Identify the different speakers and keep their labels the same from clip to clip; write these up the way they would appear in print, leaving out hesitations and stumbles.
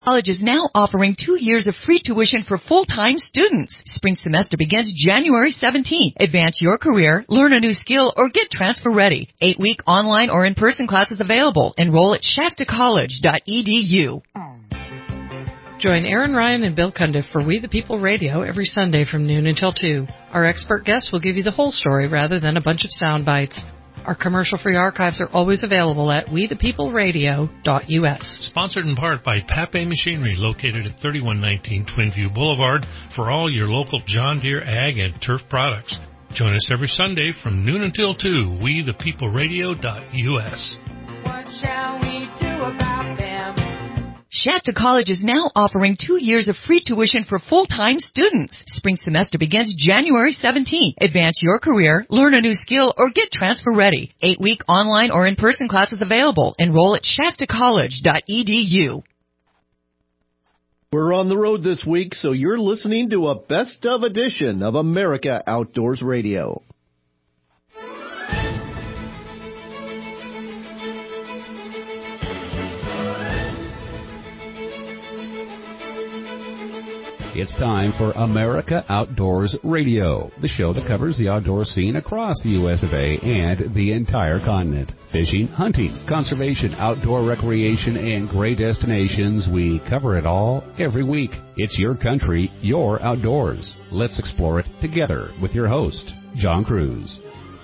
Speaker 1: College is now offering 2 years of free tuition for full-time students. Spring semester begins January 17th. Advance your career, learn a new skill, or get transfer ready. 8-week online or in-person classes available. Enroll at shaftacollege.edu.
Speaker 2: Join Aaron Ryan and Bill Cundiff for We the People Radio every Sunday from noon until 2. Our expert guests will give you the whole story rather than a bunch of sound bites. Our commercial-free archives are always available at wethepeopleradio.us.
Speaker 3: Sponsored in part by Pape Machinery, located at 3119 Twinview Boulevard, for all your local John Deere ag and turf products. Join us every Sunday from noon until 2, wethepeopleradio.us.
Speaker 4: What shall we do about them?
Speaker 1: Shafta College is now offering 2 years of free tuition for full-time students. Spring semester begins January 17th. Advance your career, learn a new skill, or get transfer ready. 8-week online or in-person classes available. Enroll at shaftacollege.edu.
Speaker 5: We're on the road this week, so you're listening to a best-of edition of America Outdoors Radio.
Speaker 6: It's time for America Outdoors Radio, the show that covers the outdoor scene across the U.S. of A. and the entire continent. Fishing, hunting, conservation, outdoor recreation, and great destinations, we cover it all every week. It's your country, your outdoors. Let's explore it together with your host, John Cruz.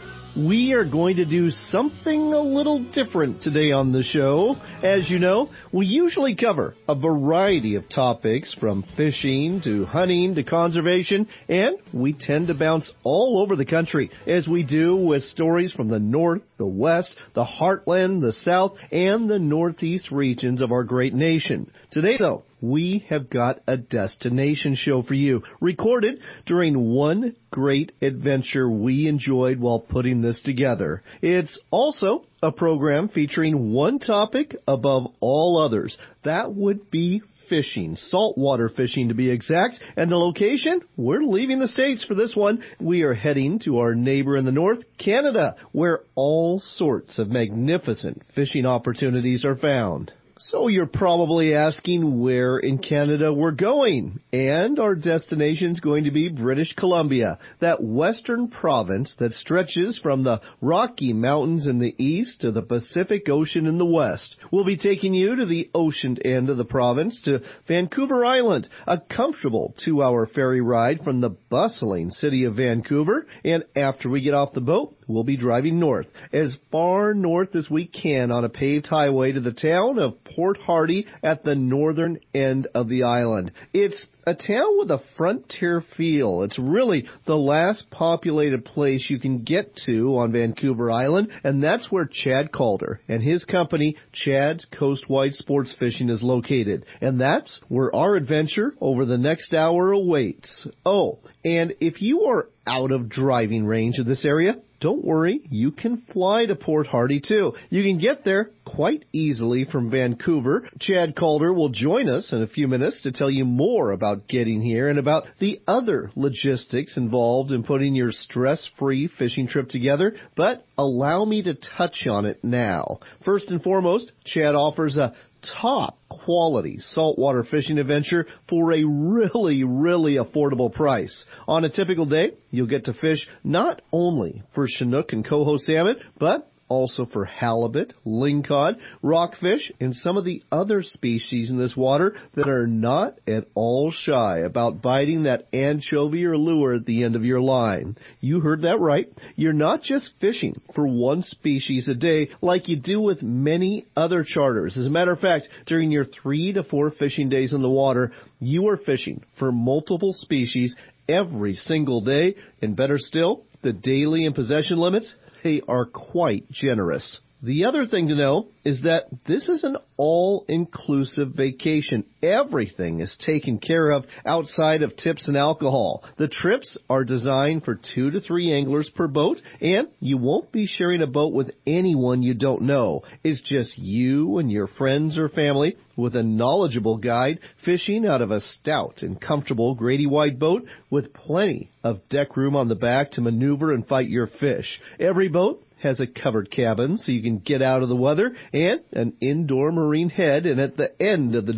Speaker 5: We are going to do something a little different today on the show. As you know, we usually cover a variety of topics from fishing to hunting to conservation, and we tend to bounce all over the country as we do with stories from the north, the west, the heartland, the south, and the northeast regions of our great nation. Today, though, we have got a destination show for you, recorded during one great adventure we enjoyed while putting this together. It's also a program featuring one topic above all others. That would be fishing, saltwater fishing to be exact. And the location? We're leaving the States for this one. We are heading to our neighbor in the north, Canada, where all sorts of magnificent fishing opportunities are found. So you're probably asking where in Canada we're going. And our destination's going to be British Columbia, that western province that stretches from the Rocky Mountains in the east to the Pacific Ocean in the west. We'll be taking you to the ocean end of the province, to Vancouver Island, a comfortable 2-hour ferry ride from the bustling city of Vancouver. And after we get off the boat, we'll be driving north, as far north as we can on a paved highway to the town of Port Hardy at the northern end of the island. It's a town with a frontier feel. It's really the last populated place you can get to on Vancouver Island, and that's where Chad Calder and his company, Chad's Coastwide Sports Fishing, is located. And that's where our adventure over the next hour awaits. Oh, and if you are out of driving range of this area, don't worry, you can fly to Port Hardy too. You can get there quite easily from Vancouver. Chad Calder will join us in a few minutes to tell you more about getting here and about the other logistics involved in putting your stress-free fishing trip together. But allow me to touch on it now. First and foremost, Chad offers a top quality saltwater fishing adventure for a really, really affordable price. On a typical day, you'll get to fish not only for Chinook and coho salmon, but also for halibut, lingcod, rockfish, and some of the other species in this water that are not at all shy about biting that anchovy or lure at the end of your line. You heard that right. You're not just fishing for one species a day like you do with many other charters. As a matter of fact, during your 3 to 4 fishing days in the water, you are fishing for multiple species every single day, and better still, the daily and possession limits, they are quite generous. The other thing to know is that this is an all-inclusive vacation. Everything is taken care of outside of tips and alcohol. The trips are designed for 2 to 3 anglers per boat, and you won't be sharing a boat with anyone you don't know. It's just you and your friends or family with a knowledgeable guide fishing out of a stout and comfortable Grady White boat with plenty of deck room on the back to maneuver and fight your fish. Every boat has a covered cabin so you can get out of the weather and an indoor marine head, and at the end of the day,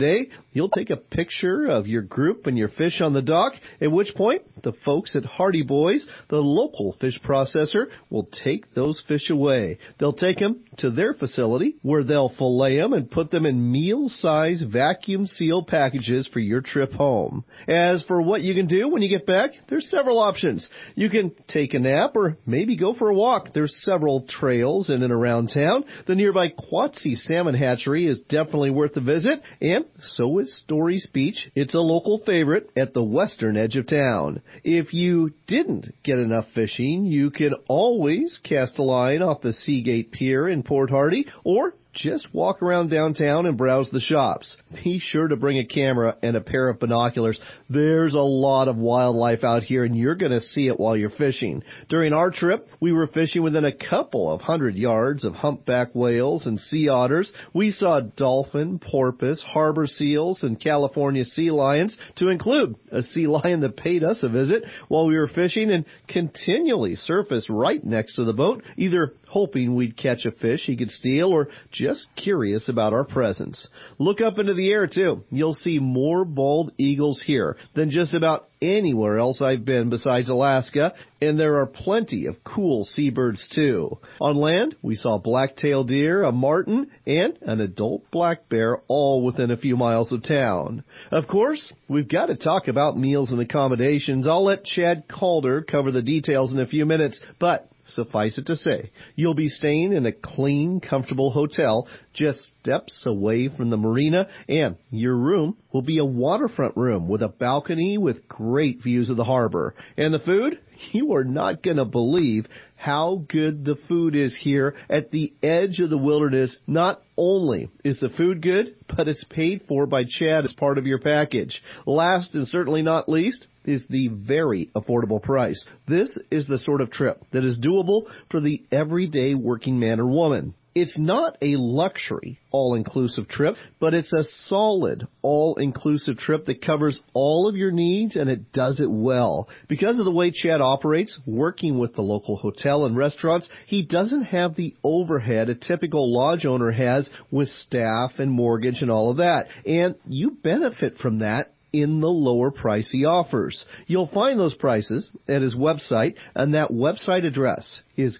Speaker 5: You'll take a picture of your group and your fish on the dock, at which point the folks at Hardy Boys, the local fish processor, will take those fish away. They'll take them to their facility where they'll fillet them and put them in meal-size vacuum-sealed packages for your trip home. As for what you can do when you get back, there's several options. You can take a nap or maybe go for a walk. There's several trails in and around town. The nearby Quatsi Salmon Hatchery is definitely worth a visit, and so is Story's Beach. It's a local favorite at the western edge of town. If you didn't get enough fishing, you can always cast a line off the Seagate Pier in Port Hardy, or just walk around downtown and browse the shops. Be sure to bring a camera and a pair of binoculars. There's a lot of wildlife out here, and you're going to see it while you're fishing. During our trip, we were fishing within a couple of 100 yards of humpback whales and sea otters. We saw dolphin, porpoise, harbor seals, and California sea lions, to include a sea lion that paid us a visit while we were fishing and continually surfaced right next to the boat, either hoping we'd catch a fish he could steal or just curious about our presence. Look up into the air, too. You'll see more bald eagles here than just about anywhere else I've been besides Alaska, and there are plenty of cool seabirds, too. On land, we saw black-tailed deer, a marten, and an adult black bear, all within a few miles of town. Of course, we've got to talk about meals and accommodations. I'll let Chad Calder cover the details in a few minutes, but suffice it to say, you'll be staying in a clean, comfortable hotel just steps away from the marina, and your room will be a waterfront room with a balcony with great views of the harbor. And the food? You are not going to believe how good the food is here at the edge of the wilderness. Not only is the food good, but it's paid for by Chad as part of your package. Last and certainly not least is the very affordable price. This is the sort of trip that is doable for the everyday working man or woman. It's not a luxury all-inclusive trip, but it's a solid all-inclusive trip that covers all of your needs, and it does it well. Because of the way Chad operates, working with the local hotel and restaurants, he doesn't have the overhead a typical lodge owner has with staff and mortgage and all of that. And you benefit from that in the lower price he offers. You'll find those prices at his website, and that website address is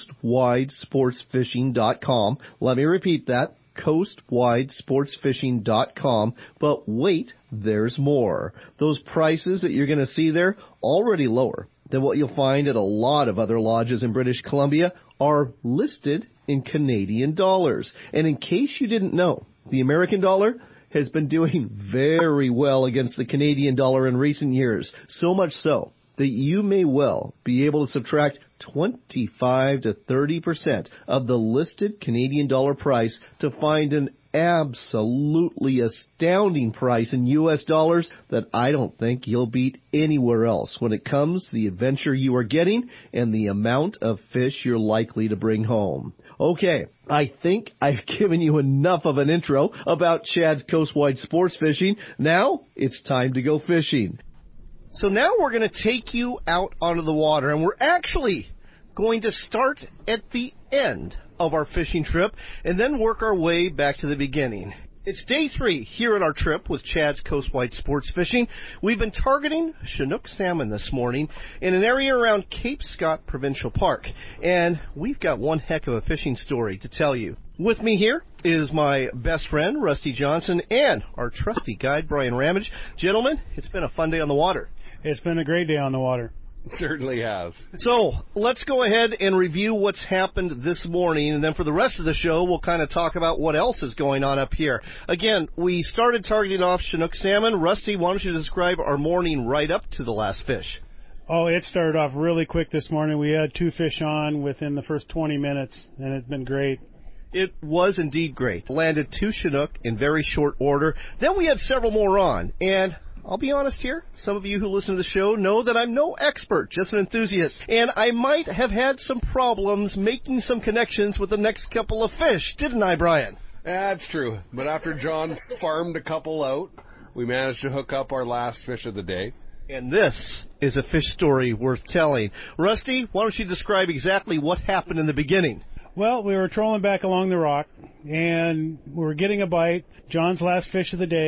Speaker 5: coastwidesportsfishing.com. Let me repeat that, coastwidesportsfishing.com. But wait, there's more. Those prices that you're going to see there, already lower than what you'll find at a lot of other lodges in British Columbia, are listed in Canadian dollars. And in case you didn't know, the American dollar has been doing very well against the Canadian dollar in recent years, so much so that you may well be able to subtract 25 to 30% of the listed Canadian dollar price to find an absolutely astounding price in U.S. dollars that I don't think you'll beat anywhere else when it comes to the adventure you are getting and the amount of fish you're likely to bring home. Okay, I think I've given you enough of an intro about Chad's Coastwide Sports Fishing. Now it's time to go fishing. So now we're going to take you out onto the water, and we're actually going to start at the end of our fishing trip and then work our way back to the beginning. It's day 3 here on our trip with Chad's Coastwide Sports Fishing. We've been targeting Chinook salmon this morning in an area around Cape Scott Provincial Park, and we've got one heck of a fishing story to tell you. With me here is my best friend, Rusty Johnson, and our trusty guide, Brian Ramage. Gentlemen, it's been a fun day on the water.
Speaker 7: It's been a great day on the water.
Speaker 8: Certainly has.
Speaker 5: So let's go ahead and review what's happened this morning, and then for the rest of the show, we'll kind of talk about what else is going on up here. Again, we started targeting off Chinook salmon. Rusty, why don't you describe our morning right up to the last fish?
Speaker 7: Oh, it started off really quick this morning. We had 2 fish on within the first 20 minutes, and it's been great.
Speaker 5: It was indeed great. Landed 2 Chinook in very short order. Then we had several more on, and I'll be honest here, some of you who listen to the show know that I'm no expert, just an enthusiast, and I might have had some problems making some connections with the next couple of fish, didn't I, Brian?
Speaker 8: That's true, but after John farmed a couple out, we managed to hook up our last fish of the day.
Speaker 5: And this is a fish story worth telling. Rusty, why don't you describe exactly what happened in the beginning?
Speaker 7: Well, we were trolling back along the rock, and we were getting a bite, John's last fish of the day,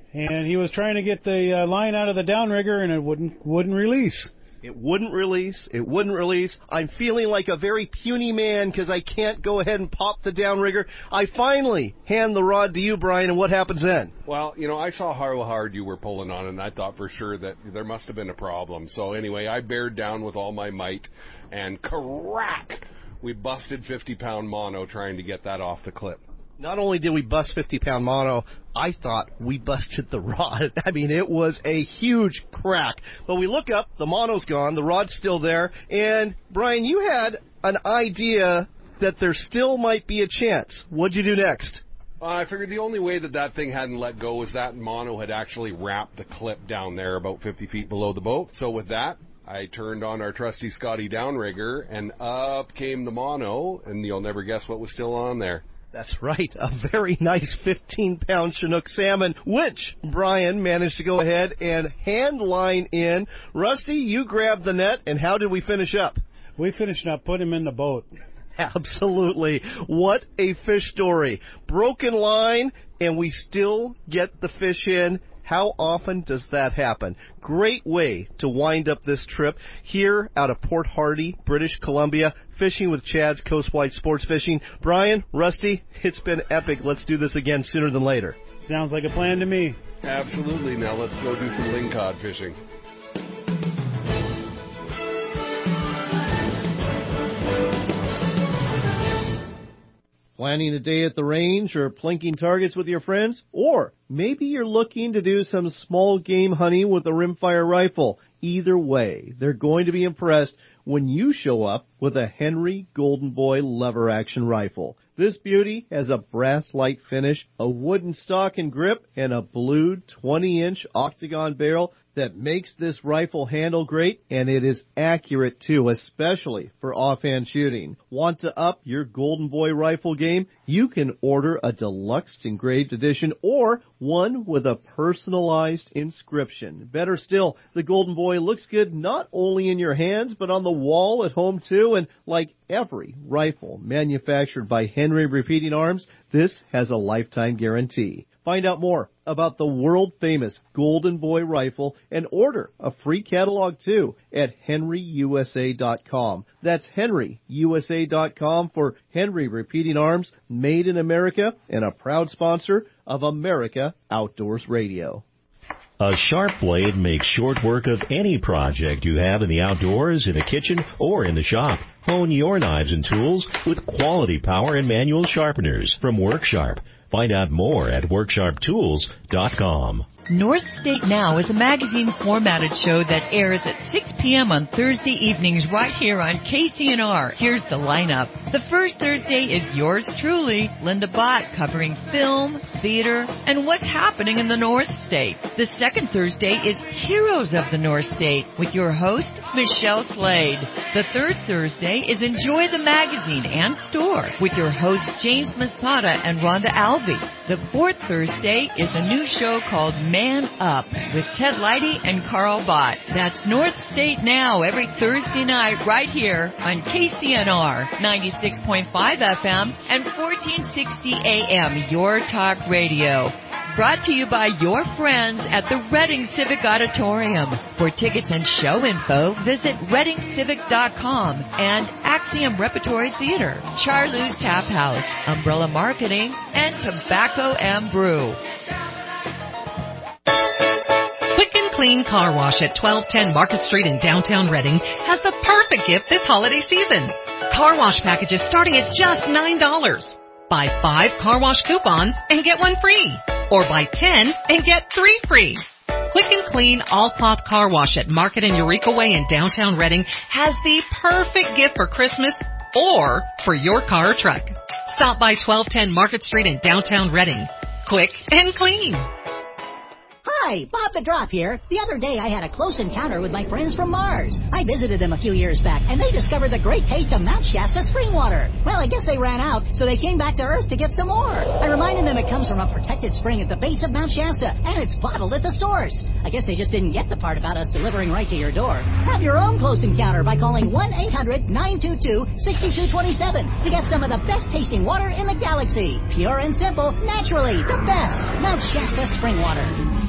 Speaker 7: and he was trying to get the line out of the downrigger, and it wouldn't release.
Speaker 5: It wouldn't release. It wouldn't release. I'm feeling like a very puny man because I can't go ahead and pop the downrigger. I finally hand the rod to you, Brian, and what happens then?
Speaker 8: Well, I saw how hard you were pulling on it, and I thought for sure that there must have been a problem. So anyway, I bared down with all my might, and crack! We busted 50-pound mono trying to get that off the clip.
Speaker 5: Not only did we bust 50-pound mono, I thought we busted the rod. I mean, it was a huge crack. But we look up, the mono's gone, the rod's still there, and Brian, you had an idea that there still might be a chance. What'd you do next?
Speaker 8: I figured the only way that thing hadn't let go was that mono had actually wrapped the clip down there about 50 feet below the boat. So with that, I turned on our trusty Scotty downrigger, and up came the mono, and you'll never guess what was still on there.
Speaker 5: That's right, a very nice 15-pound Chinook salmon, which Brian managed to go ahead and hand line in. Rusty, you grabbed the net, and how did we finish up?
Speaker 7: We finished up, put him in the boat.
Speaker 5: Absolutely. What a fish story. Broken line, and we still get the fish in. How often does that happen? Great way to wind up this trip here out of Port Hardy, British Columbia, fishing with Chad's Coastwide Sports Fishing. Brian, Rusty, it's been epic. Let's do this again sooner than later.
Speaker 7: Sounds like a plan to me.
Speaker 8: Absolutely. Now let's go do some lingcod fishing.
Speaker 5: Planning a day at the range or plinking targets with your friends? Or maybe you're looking to do some small game hunting with a rimfire rifle. Either way, they're going to be impressed when you show up with a Henry Golden Boy lever action rifle. This beauty has a brass light finish, a wooden stock and grip, and a blued 20-inch octagon barrel that makes this rifle handle great, and it is accurate too, especially for offhand shooting. Want to up your Golden Boy rifle game? You can order a deluxe engraved edition or one with a personalized inscription. Better still, the Golden Boy looks good not only in your hands, but on the wall at home too, and like every rifle manufactured by Henry Repeating Arms, this has a lifetime guarantee. Find out more about the world-famous Golden Boy rifle and order a free catalog, too, at henryusa.com. That's henryusa.com for Henry Repeating Arms, made in America, and a proud sponsor of America Outdoors Radio.
Speaker 9: A sharp blade makes short work of any project you have in the outdoors, in the kitchen, or in the shop. Hone your knives and tools with quality power and manual sharpeners from WorkSharp. Find out more at WorkSharpTools.com.
Speaker 1: North State Now is a magazine formatted show that airs at 6 p.m. on Thursday evenings right here on KCNR. Here's the lineup. The first Thursday is yours truly, Linda Bott, covering film, theater, and what's happening in the North State. The second Thursday is Heroes of the North State with your host, Michelle Slade. The third Thursday is Enjoy the Magazine and Store with your hosts, James Masada and Rhonda Alvey. The fourth Thursday is a new show called Man Up with Ted Leidy and Carl Bott. That's North State Now every Thursday night right here on KCNR 96.5 FM and 1460 AM, Your Talk Radio. Brought to you by your friends at the Reading Civic Auditorium. For tickets and show info, visit readingcivic.com and Axiom Repertory Theater, Charlie's Tap House, Umbrella Marketing, and Tobacco and Brew.
Speaker 2: Quick and Clean Car Wash at 1210 Market Street in downtown Reading has the perfect gift this holiday season. Car wash packages starting at just $9. Buy 5 car wash coupons and get 1 free. Or buy 10 and get 3 free. Quick and Clean all-cloth car wash at Market and Eureka Way in downtown Reading has the perfect gift for Christmas or for your car or truck. Stop by 1210 Market Street in downtown Reading. Quick and clean.
Speaker 10: Hi, Bob the Drop here. The other day I had a close encounter with my friends from Mars. I visited them a few years back, and they discovered the great taste of Mount Shasta spring water. Well, I guess they ran out, so they came back to Earth to get some more. I reminded them it comes from a protected spring at the base of Mount Shasta, and it's bottled at the source. I guess they just didn't get the part about us delivering right to your door. Have your own close encounter by calling 1-800-922-6227 to get some of the best tasting water in the galaxy. Pure and simple, naturally, the best. Mount Shasta spring water.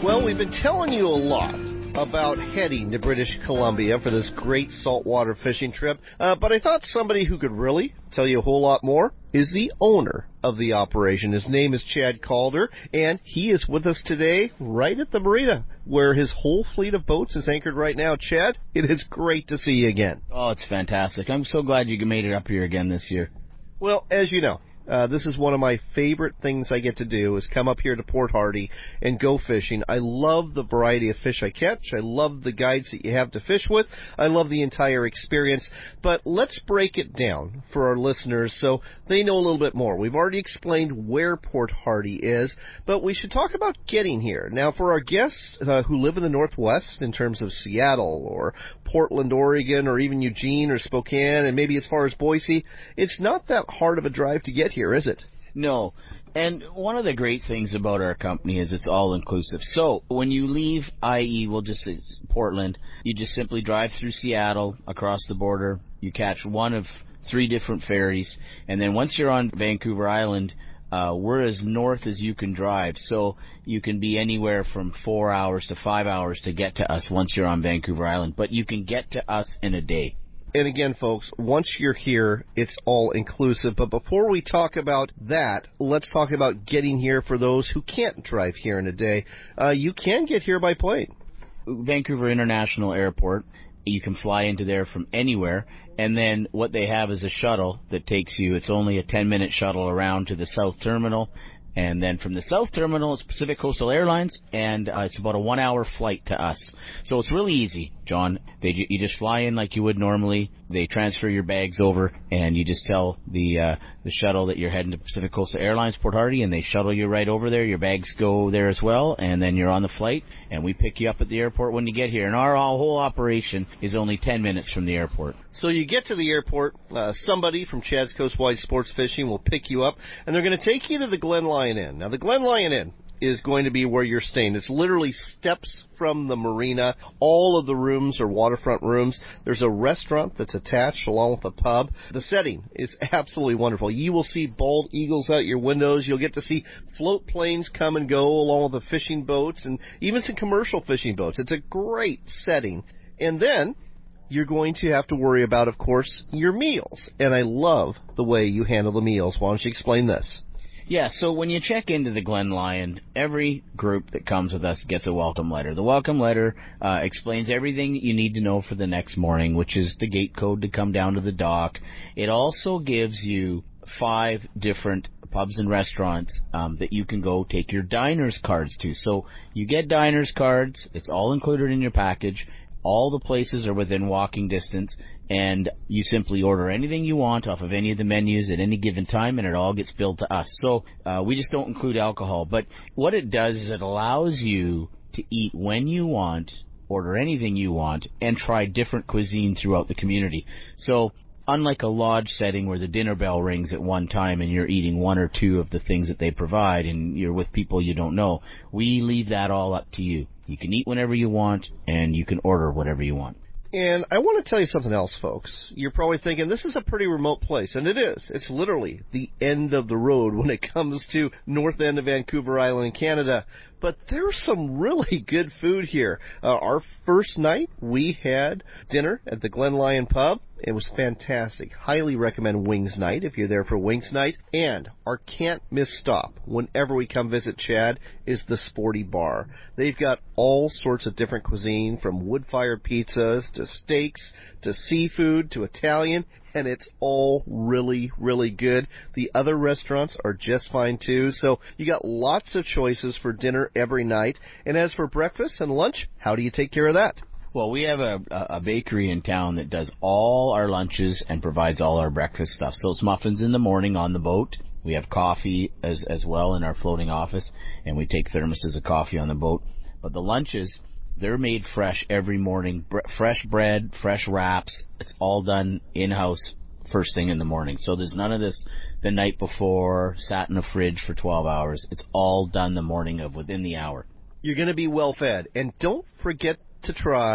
Speaker 5: Well, we've been telling you a lot about heading to British Columbia for this great saltwater fishing trip, but I thought somebody who could really tell you a whole lot more is the owner of the operation. His name is Chad Calder, and he is with us today right at the marina where his whole fleet of boats is anchored right now. Chad, it is great to see you again.
Speaker 11: Oh, it's fantastic. I'm so glad you made it up here again this year.
Speaker 5: Well, as you know, this is one of my favorite things I get to do is come up here to Port Hardy and go fishing. I love the variety of fish I catch. I love the guides that you have to fish with. I love the entire experience. But let's break it down for our listeners so they know a little bit more. We've already explained where Port Hardy is, but we should talk about getting here. Now, for our guests who live in the Northwest in terms of Seattle or Portland, Oregon, or even Eugene or Spokane, and maybe as far as Boise, it's not that hard of a drive to get here, is it?
Speaker 11: No. And one of the great things about our company is it's all-inclusive. So when you leave, i.e., we'll just say Portland, you just simply drive through Seattle, across the border, you catch one of 3 different ferries, and then once you're on Vancouver Island, we're as north as you can drive, so you can be anywhere from 4 hours to 5 hours to get to us once you're on Vancouver Island, but you can get to us in a day.
Speaker 5: And again, folks, once you're here, it's all inclusive. But before we talk about that, let's talk about getting here for those who can't drive here in a day. You can get here by plane.
Speaker 11: Vancouver International Airport, you can fly into there from anywhere. And then what they have is a shuttle that takes you, it's only a 10-minute shuttle around to the South Terminal. And then from the South Terminal, it's Pacific Coastal Airlines, and it's about a 1-hour flight to us. So it's really easy, John. You just fly in like you would normally. They transfer your bags over, and you just tell the shuttle that you're heading to Pacific Coastal Airlines, Port Hardy, and they shuttle you right over there. Your bags go there as well, and then you're on the flight, and we pick you up at the airport when you get here. And our whole operation is only 10 minutes from the airport.
Speaker 5: So you get to the airport, somebody from Chad's Coastwide Sports Fishing will pick you up, and they're going to take you to the Glen Lyon Inn. Now, the Glen Lyon Inn is going to be where you're staying. It's literally steps from the marina. All of the rooms are waterfront rooms. There's a restaurant that's attached along with a pub. The setting is absolutely wonderful. You will see bald eagles out your windows. You'll get to see float planes come and go along with the fishing boats and even some commercial fishing boats. It's a great setting. And then you're going to have to worry about, of course, your meals. And I love the way you handle the meals. Why don't you explain this?
Speaker 11: Yeah, so when you check into the Glen Lyon, every group that comes with us gets a welcome letter. The welcome letter explains everything that you need to know for the next morning, which is the gate code to come down to the dock. It also gives you 5 different pubs and restaurants that you can go take your diners cards to. So you get diners cards. It's all included in your package. All the places are within walking distance, and you simply order anything you want off of any of the menus at any given time, and it all gets billed to us. So we just don't include alcohol. But what it does is it allows you to eat when you want, order anything you want, and try different cuisine throughout the community. So unlike a lodge setting where the dinner bell rings at one time and you're eating 1 or 2 of the things that they provide and you're with people you don't know, we leave that all up to you. You can eat whenever you want, and you can order whatever you want.
Speaker 5: And I want to tell you something else, folks. You're probably thinking, this is a pretty remote place, and it is. It's literally the end of the road when it comes to north end of Vancouver Island, Canada. But there's some really good food here. Our first night, we had dinner at the Glen Lyon Pub. It was fantastic. Highly recommend Wings Night if you're there for Wings Night. And our can't-miss stop whenever we come visit Chad is the Sporty Bar. They've got all sorts of different cuisine, from wood-fired pizzas to steaks to seafood to Italian, and it's all really, really good. The other restaurants are just fine, too. So you got lots of choices for dinner every night. And as for breakfast and lunch, how do you take care of that?
Speaker 11: Well, we have a bakery in town that does all our lunches and provides all our breakfast stuff. So it's muffins in the morning on the boat. We have coffee as well in our floating office, and we take thermoses of coffee on the boat. But the lunches, they're made fresh every morning. Fresh bread, fresh wraps. It's all done in-house first thing in the morning. So there's none of this the night before, sat in a fridge for 12 hours. It's all done the morning of, within the hour.
Speaker 5: You're going to be well fed. And don't forget to try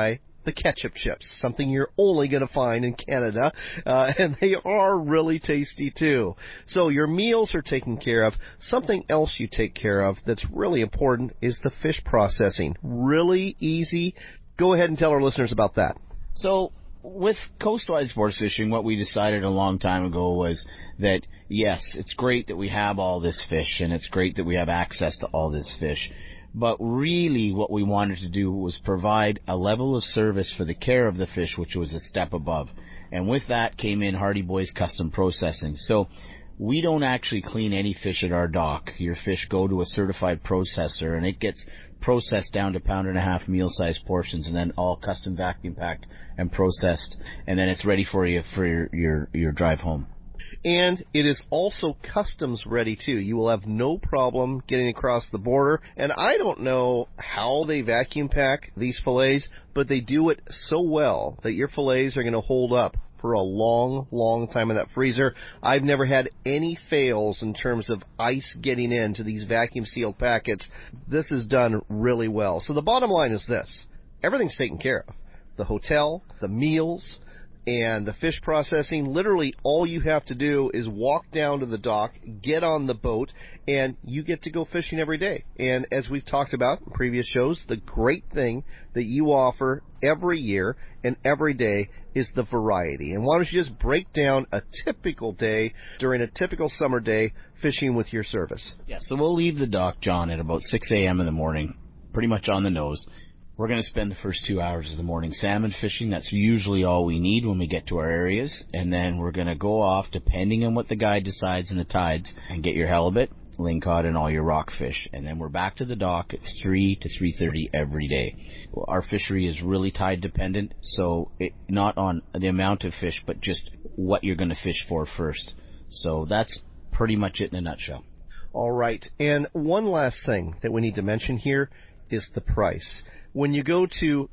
Speaker 5: the ketchup chips, something you're only going to find in Canada, and they are really tasty too. So your meals are taken care of. Something else you take care of that's really important is the fish processing. Really easy. Go ahead and tell our listeners about that.
Speaker 11: So with coastwide sports fishing, what we decided a long time ago was that, yes, it's great that we have all this fish, and it's great that we have access to all this fish. But really what we wanted to do was provide a level of service for the care of the fish, which was a step above. And with that came in Hardy Boys Custom Processing. So we don't actually clean any fish at our dock. Your fish go to a certified processor, and it gets processed down to 1.5 pound meal-sized portions, and then all custom vacuum packed and processed, and then it's ready for you for your drive home.
Speaker 5: And it is also customs ready too. You will have no problem getting across the border. And I don't know how they vacuum pack these fillets, but they do it so well that your fillets are going to hold up for a long, long time in that freezer. I've never had any fails in terms of ice getting into these vacuum sealed packets. This is done really well. So the bottom line is this. Everything's taken care of. The hotel, the meals, and the fish processing. Literally all you have to do is walk down to the dock, get on the boat, and you get to go fishing every day. And as we've talked about in previous shows, the great thing that you offer every year and every day is the variety. And why don't you just break down a typical day during a typical summer day fishing with your service?
Speaker 11: Yeah, so we'll leave the dock, John, at about 6 a.m. in the morning, pretty much on the nose. We're going to spend the first 2 hours of the morning salmon fishing. That's usually all we need when we get to our areas. And then we're going to go off, depending on what the guide decides and the tides, and get your halibut, lingcod, and all your rockfish. And then we're back to the dock at 3 to 3:30 every day. Well, our fishery is really tide dependent, so not on the amount of fish, but just what you're going to fish for first. So that's pretty much it in a nutshell.
Speaker 5: All right. And one last thing that we need to mention here is the price. When you go to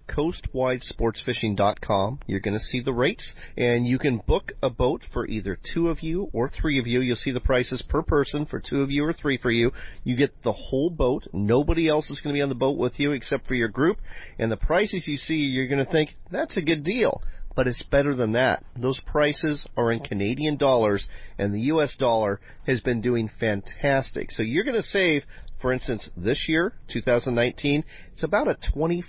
Speaker 5: coastwidesportsfishing.com, you're going to see the rates, and you can book a boat for either 2 of you or 3 of you. You'll see the prices per person for 2 of you or 3 for you. You get the whole boat. Nobody else is going to be on the boat with you except for your group. And the prices you see, you're going to think, that's a good deal. But it's better than that. Those prices are in Canadian dollars, and the U.S. dollar has been doing fantastic. So you're going to save, for instance, this year, 2019, it's about a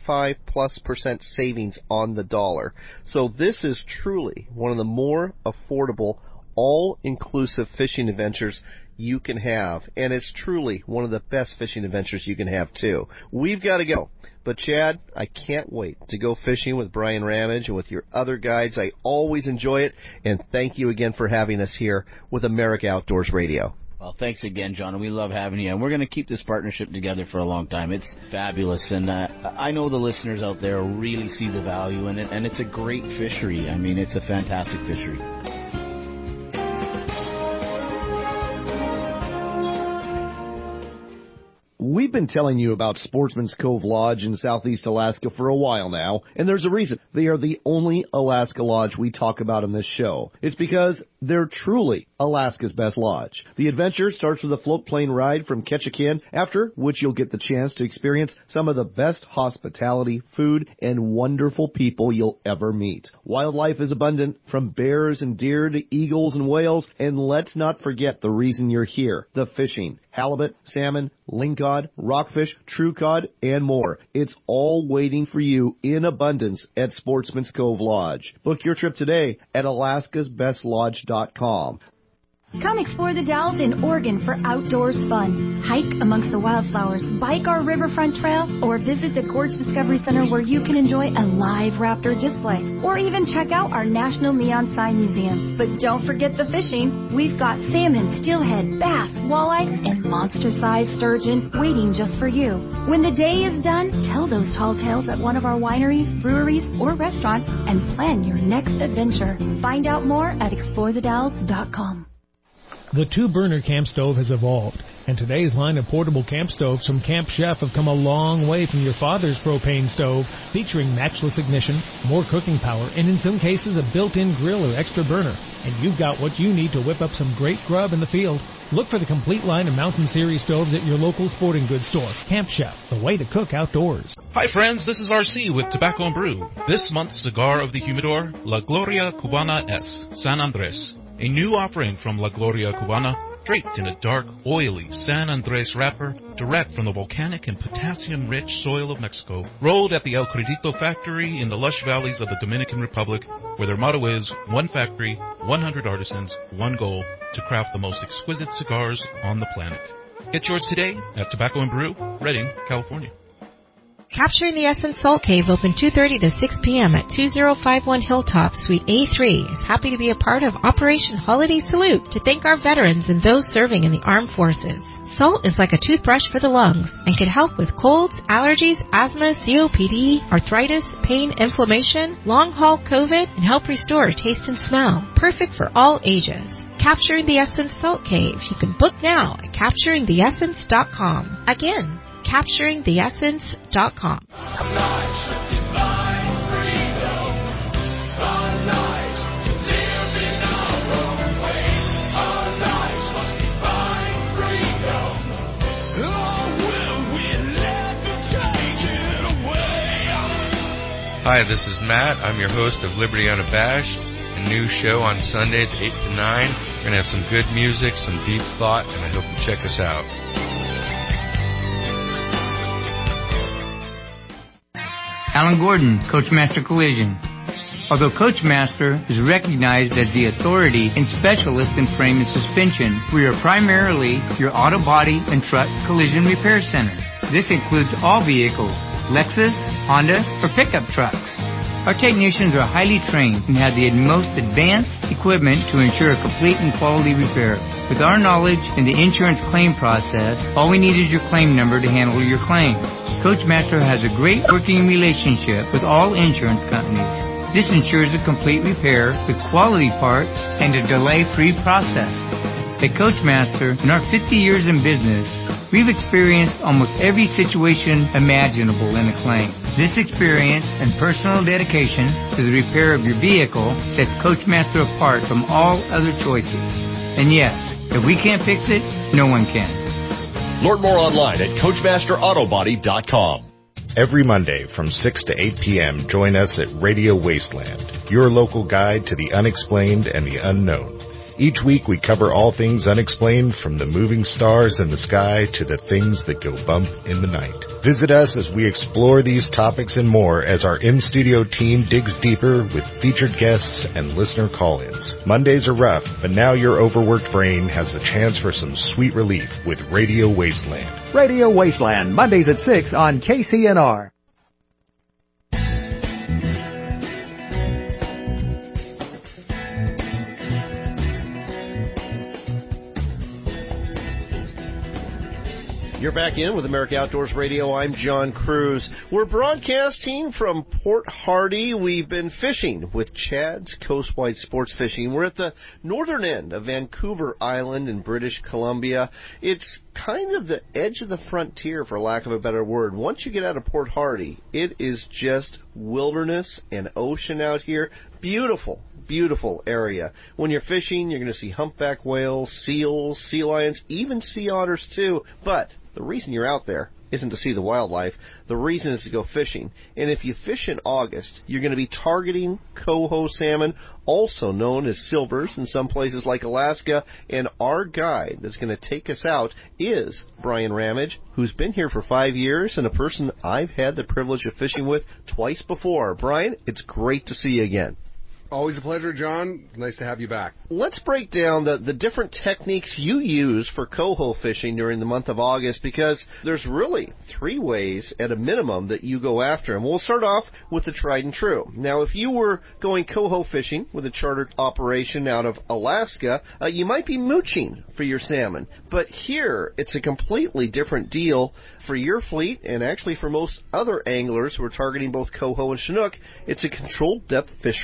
Speaker 5: 25+% savings on the dollar. So this is truly one of the more affordable, all-inclusive fishing adventures you can have. And it's truly one of the best fishing adventures you can have, too. We've got to go. But, Chad, I can't wait to go fishing with Brian Ramage and with your other guides. I always enjoy it. And thank you again for having us here with America Outdoors Radio.
Speaker 11: Well, thanks again, John. We love having you. And we're going to keep this partnership together for a long time. It's fabulous. And I know the listeners out there really see the value in it. And it's a great fishery. I mean, it's a fantastic fishery.
Speaker 5: We've been telling you about Sportsman's Cove Lodge in Southeast Alaska for a while now, and there's a reason. They are the only Alaska lodge we talk about in this show. It's because they're truly Alaska's best lodge. The adventure starts with a float plane ride from Ketchikan, after which you'll get the chance to experience some of the best hospitality, food, and wonderful people you'll ever meet. Wildlife is abundant, from bears and deer to eagles and whales, and let's not forget the reason you're here, the fishing. Halibut, salmon, lingcod, rockfish, true cod, and more. It's all waiting for you in abundance at Sportsman's Cove Lodge. Book your trip today at alaskasbestlodge.com.
Speaker 12: Come explore the Dalles in Oregon for outdoors fun. Hike amongst the wildflowers, bike our riverfront trail, or visit the Gorge Discovery Center where you can enjoy a live raptor display, or even check out our National Neon Sign Museum. But don't forget the fishing. We've got salmon, steelhead, bass, walleye, and monster-sized sturgeon waiting just for you. When the day is done, tell those tall tales at one of our wineries, breweries, or restaurants and plan your next adventure. Find out more at explorethedalles.com.
Speaker 13: The 2-burner camp stove has evolved. And today's line of portable camp stoves from Camp Chef have come a long way from your father's propane stove, featuring matchless ignition, more cooking power, and in some cases a built-in grill or extra burner. And you've got what you need to whip up some great grub in the field. Look for the complete line of Mountain Series stoves at your local sporting goods store. Camp Chef, the way to cook outdoors.
Speaker 14: Hi friends, this is RC with Tobacco and Brew. This month's cigar of the humidor, La Gloria Cubana S, San Andres. A new offering from La Gloria Cubana, draped in a dark, oily San Andres wrapper, direct from the volcanic and potassium-rich soil of Mexico, rolled at the El Credito factory in the lush valleys of the Dominican Republic, where their motto is, one factory, 100 artisans, one goal, to craft the most exquisite cigars on the planet. Get yours today at Tobacco and Brew, Redding, California.
Speaker 15: Capturing the Essence Salt Cave opened 2:30 to 6 p.m. at 2051 Hilltop, Suite A3 is happy to be a part of Operation Holiday Salute to thank our veterans and those serving in the armed forces. Salt is like a toothbrush for the lungs and can help with colds, allergies, asthma, COPD, arthritis, pain, inflammation, long-haul COVID, and help restore taste and smell. Perfect for all ages. Capturing the Essence Salt Cave. You can book now at CapturingTheEssence.com. Again, CapturingTheEssence.com.
Speaker 16: Hi, this is Matt. I'm your host of Liberty Unabashed, a new show on Sundays 8 to 9. We're going to have some good music, some deep thought, and I hope you check us out.
Speaker 17: Alan Gordon, Coachmaster Collision. Although Coachmaster is recognized as the authority and specialist in frame and suspension, we are primarily your auto body and truck collision repair center. This includes all vehicles, Lexus, Honda, or pickup trucks. Our technicians are highly trained and have the most advanced equipment to ensure a complete and quality repair. With our knowledge in the insurance claim process, all we need is your claim number to handle your claim. Coachmaster has a great working relationship with all insurance companies. This ensures a complete repair with quality parts and a delay-free process. At Coachmaster, in our 50 years in business, we've experienced almost every situation imaginable in a claim. This experience and personal dedication to the repair of your vehicle sets Coachmaster apart from all other choices. And yes, if we can't fix it, no one can.
Speaker 18: Learn more online at CoachmasterAutobody.com.
Speaker 19: Every Monday from 6 to 8 p.m., join us at Radio Wasteland, your local guide to the unexplained and the unknown. Each week we cover all things unexplained, from the moving stars in the sky to the things that go bump in the night. Visit us as we explore these topics and more as our in-studio team digs deeper with featured guests and listener call-ins. Mondays are rough, but now your overworked brain has a chance for some sweet relief with Radio Wasteland.
Speaker 20: Radio Wasteland, Mondays at 6 on KCNR.
Speaker 5: You're back in with America Outdoors Radio. I'm John Cruz. We're broadcasting from Port Hardy. We've been fishing with Chad's Coastwide Sports Fishing. We're at the northern end of Vancouver Island in British Columbia. It's kind of the edge of the frontier, for lack of a better word. Once you get out of Port Hardy, it is just wilderness and ocean out here. Beautiful, beautiful area. When you're fishing, you're going to see humpback whales, seals, sea lions, even sea otters too. But the reason you're out there isn't to see the wildlife. The reason is to go fishing. And if you fish in August, you're going to be targeting coho salmon, also known as silvers in some places like Alaska. And our guide that's going to take us out is Brian Ramage, who's been here for 5 years and a person I've had the privilege of fishing with twice before. Brian, it's great to see you again.
Speaker 8: Always a pleasure, John. Nice to have you back.
Speaker 5: Let's break down the different techniques you use for coho fishing during the month of August, because there's really 3 ways at a minimum that you go after them. We'll start off with the tried and true. Now, if you were going coho fishing with a chartered operation out of Alaska, you might be mooching for your salmon. But here, it's a completely different deal for your fleet, and actually for most other anglers who are targeting both coho and chinook. It's a controlled depth fishery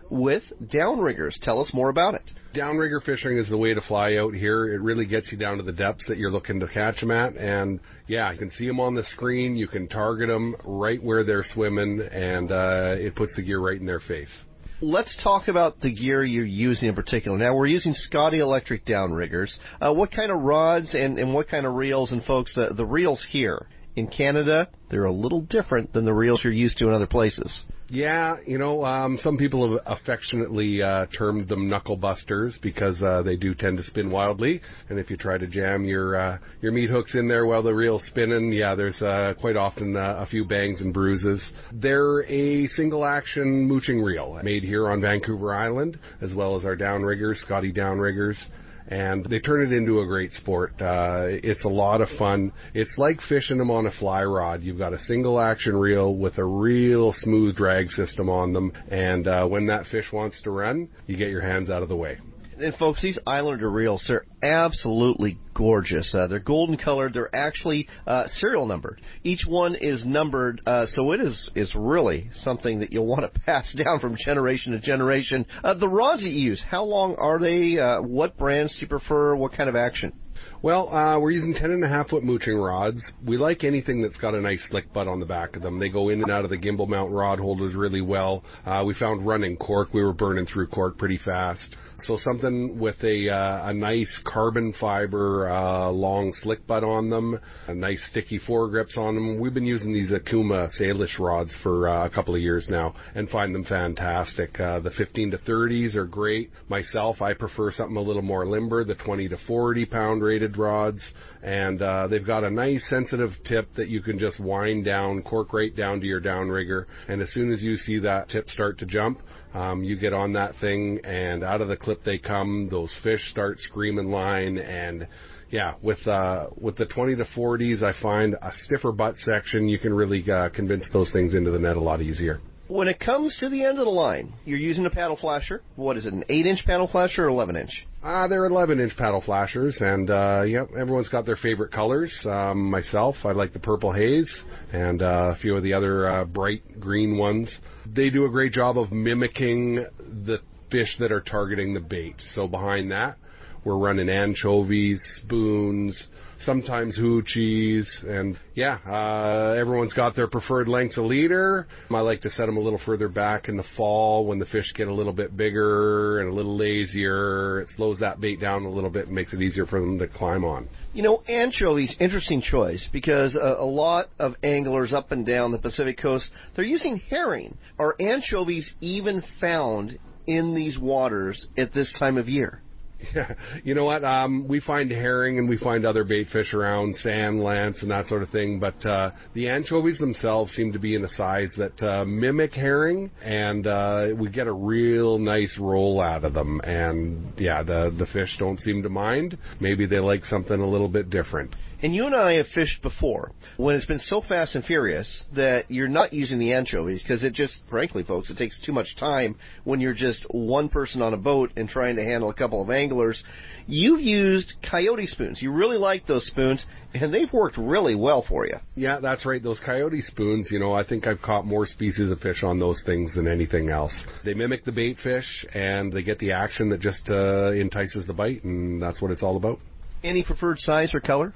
Speaker 5: with downriggers. Tell us more about it.
Speaker 8: Downrigger fishing is the way to fly out here. It really gets you down to the depths that you're looking to catch them at. And, yeah, you can see them on the screen. You can target them right where they're swimming, and it puts the gear right in their face.
Speaker 5: Let's talk about the gear you're using in particular. Now, we're using Scotty Electric downriggers. What kind of rods and what kind of reels? And, folks, the reels here in Canada, they're a little different than the reels you're used to in other places.
Speaker 8: Yeah, some people have affectionately termed them knuckle busters because they do tend to spin wildly. And if you try to jam your meat hooks in there while the reel's spinning, yeah, there's quite often a few bangs and bruises. They're a single-action mooching reel made here on Vancouver Island, as well as our downriggers, Scotty downriggers. And they turn it into a great sport. It's a lot of fun. It's like fishing them on a fly rod. You've got a single action reel with a real smooth drag system on them. And when that fish wants to run, you get your hands out of the way.
Speaker 5: And, folks, these Islander reels, they're absolutely gorgeous. They're golden colored. They're actually serial numbered. Each one is numbered, so it is really something that you'll want to pass down from generation to generation. The rods that you use, how long are they? What brands do you prefer? What kind of action?
Speaker 8: Well, we're using 10.5-foot mooching rods. We like anything that's got a nice slick butt on the back of them. They go in and out of the gimbal mount rod holders really well. We found running cork. We were burning through cork pretty fast. So something with a nice carbon fiber long slick butt on them, a nice sticky foregrips on them. We've been using these Akuma Salish rods for a couple of years now and find them fantastic. The 15 to 30s are great. Myself, I prefer something a little more limber, the 20 to 40 pound rated rods. And they've got a nice sensitive tip that you can just wind down, cork right down to your downrigger. And as soon as you see that tip start to jump, you get on that thing, and out of the clip they come. Those fish start screaming line, and yeah, with the 20 to 40s, I find a stiffer butt section, you can really convince those things into the net a lot easier.
Speaker 5: When it comes to the end of the line, you're using a paddle flasher. What is it, an 8-inch paddle flasher or 11-inch?
Speaker 8: They're 11-inch paddle flashers, and everyone's got their favorite colors. Myself, I like the purple haze, and a few of the other bright green ones. They do a great job of mimicking the fish that are targeting the bait. So behind that, we're running anchovies, spoons, sometimes hoochies, and everyone's got their preferred lengths of leader. I like to set them a little further back in the fall when the fish get a little bit bigger and a little lazier. It slows that bait down a little bit and makes it easier for them to climb on.
Speaker 5: Anchovies, interesting choice, because a lot of anglers up and down the Pacific Coast, they're using herring. Are anchovies even found in these waters at this time of year?
Speaker 8: Yeah, you know what? We find herring and we find other bait fish around, sand, lance, and that sort of thing. But the anchovies themselves seem to be in a size that mimic herring, and we get a real nice roll out of them. And yeah, the fish don't seem to mind. Maybe they like something a little bit different.
Speaker 5: And you and I have fished before when it's been so fast and furious that you're not using the anchovies because it just, frankly, folks, it takes too much time when you're just one person on a boat and trying to handle a couple of anglers. You've used coyote spoons. You really like those spoons, and they've worked really well for you.
Speaker 8: Yeah, that's right. Those coyote spoons, I think I've caught more species of fish on those things than anything else. They mimic the bait fish, and they get the action that just entices the bite, and that's what it's all about.
Speaker 5: Any preferred size or color?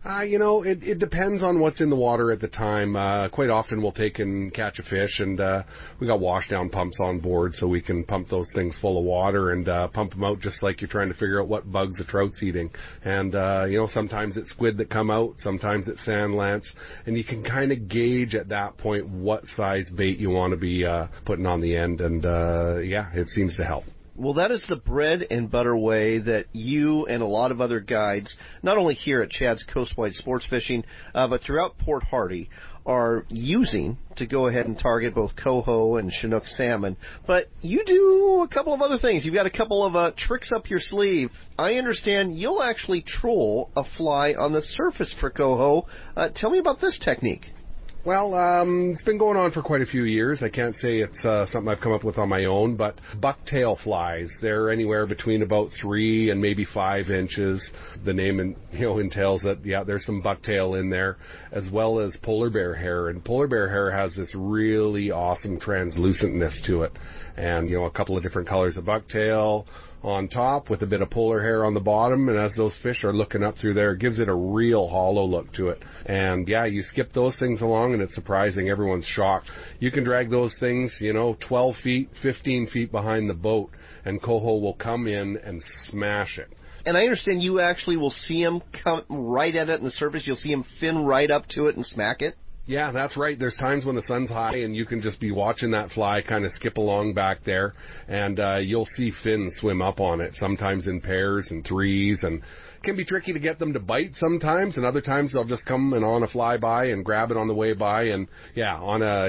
Speaker 8: It depends on what's in the water at the time. Quite often we'll take and catch a fish, and we got washdown pumps on board, so we can pump those things full of water and pump them out just like you're trying to figure out what bugs a trout's eating. And, sometimes it's squid that come out, sometimes it's sand lance, and you can kind of gauge at that point what size bait you want to be putting on the end, and, it seems to help.
Speaker 5: Well, that is the bread and butter way that you and a lot of other guides, not only here at Chad's Coastwide Sports Fishing, but throughout Port Hardy, are using to go ahead and target both coho and Chinook salmon. But you do a couple of other things. You've got a couple of tricks up your sleeve. I understand you'll actually troll a fly on the surface for coho. Tell me about this technique.
Speaker 8: Well, it's been going on for quite a few years. I can't say it's something I've come up with on my own, but bucktail flies, they're anywhere between about 3 and maybe 5 inches. The name entails that, there's some bucktail in there, as well as polar bear hair. And polar bear hair has this really awesome translucentness to it. And, a couple of different colors of bucktail on top with a bit of polar hair on the bottom, and as those fish are looking up through there, it gives it a real hollow look to it. And you skip those things along and it's surprising. Everyone's shocked. You can drag those things, 12 feet, 15 feet behind the boat, and coho will come in and smash it.
Speaker 5: And I understand you actually will see them come right at it in the surface. You'll see them fin right up to it and smack it.
Speaker 8: Yeah, that's right. There's times when the sun's high and you can just be watching that fly kind of skip along back there, and you'll see fins swim up on it, sometimes in pairs and threes, and it can be tricky to get them to bite sometimes, and other times they'll just come and on a flyby and grab it on the way by, and on a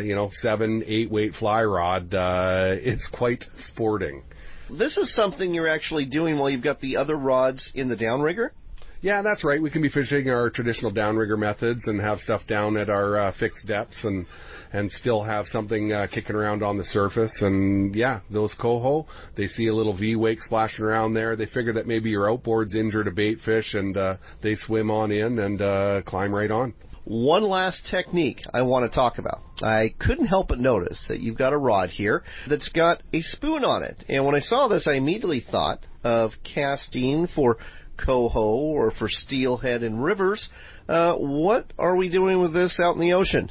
Speaker 8: 7-8 weight fly rod, it's quite sporting.
Speaker 5: This is something you're actually doing while you've got the other rods in the downrigger?
Speaker 8: Yeah, that's right. We can be fishing our traditional downrigger methods and have stuff down at our fixed depths and still have something kicking around on the surface. And, those coho, they see a little V-wake splashing around there. They figure that maybe your outboard's injured a bait fish, and they swim on in and climb right on.
Speaker 5: One last technique I want to talk about. I couldn't help but notice that you've got a rod here that's got a spoon on it. And when I saw this, I immediately thought of casting for coho or for steelhead in rivers. What are we doing with this out in the ocean?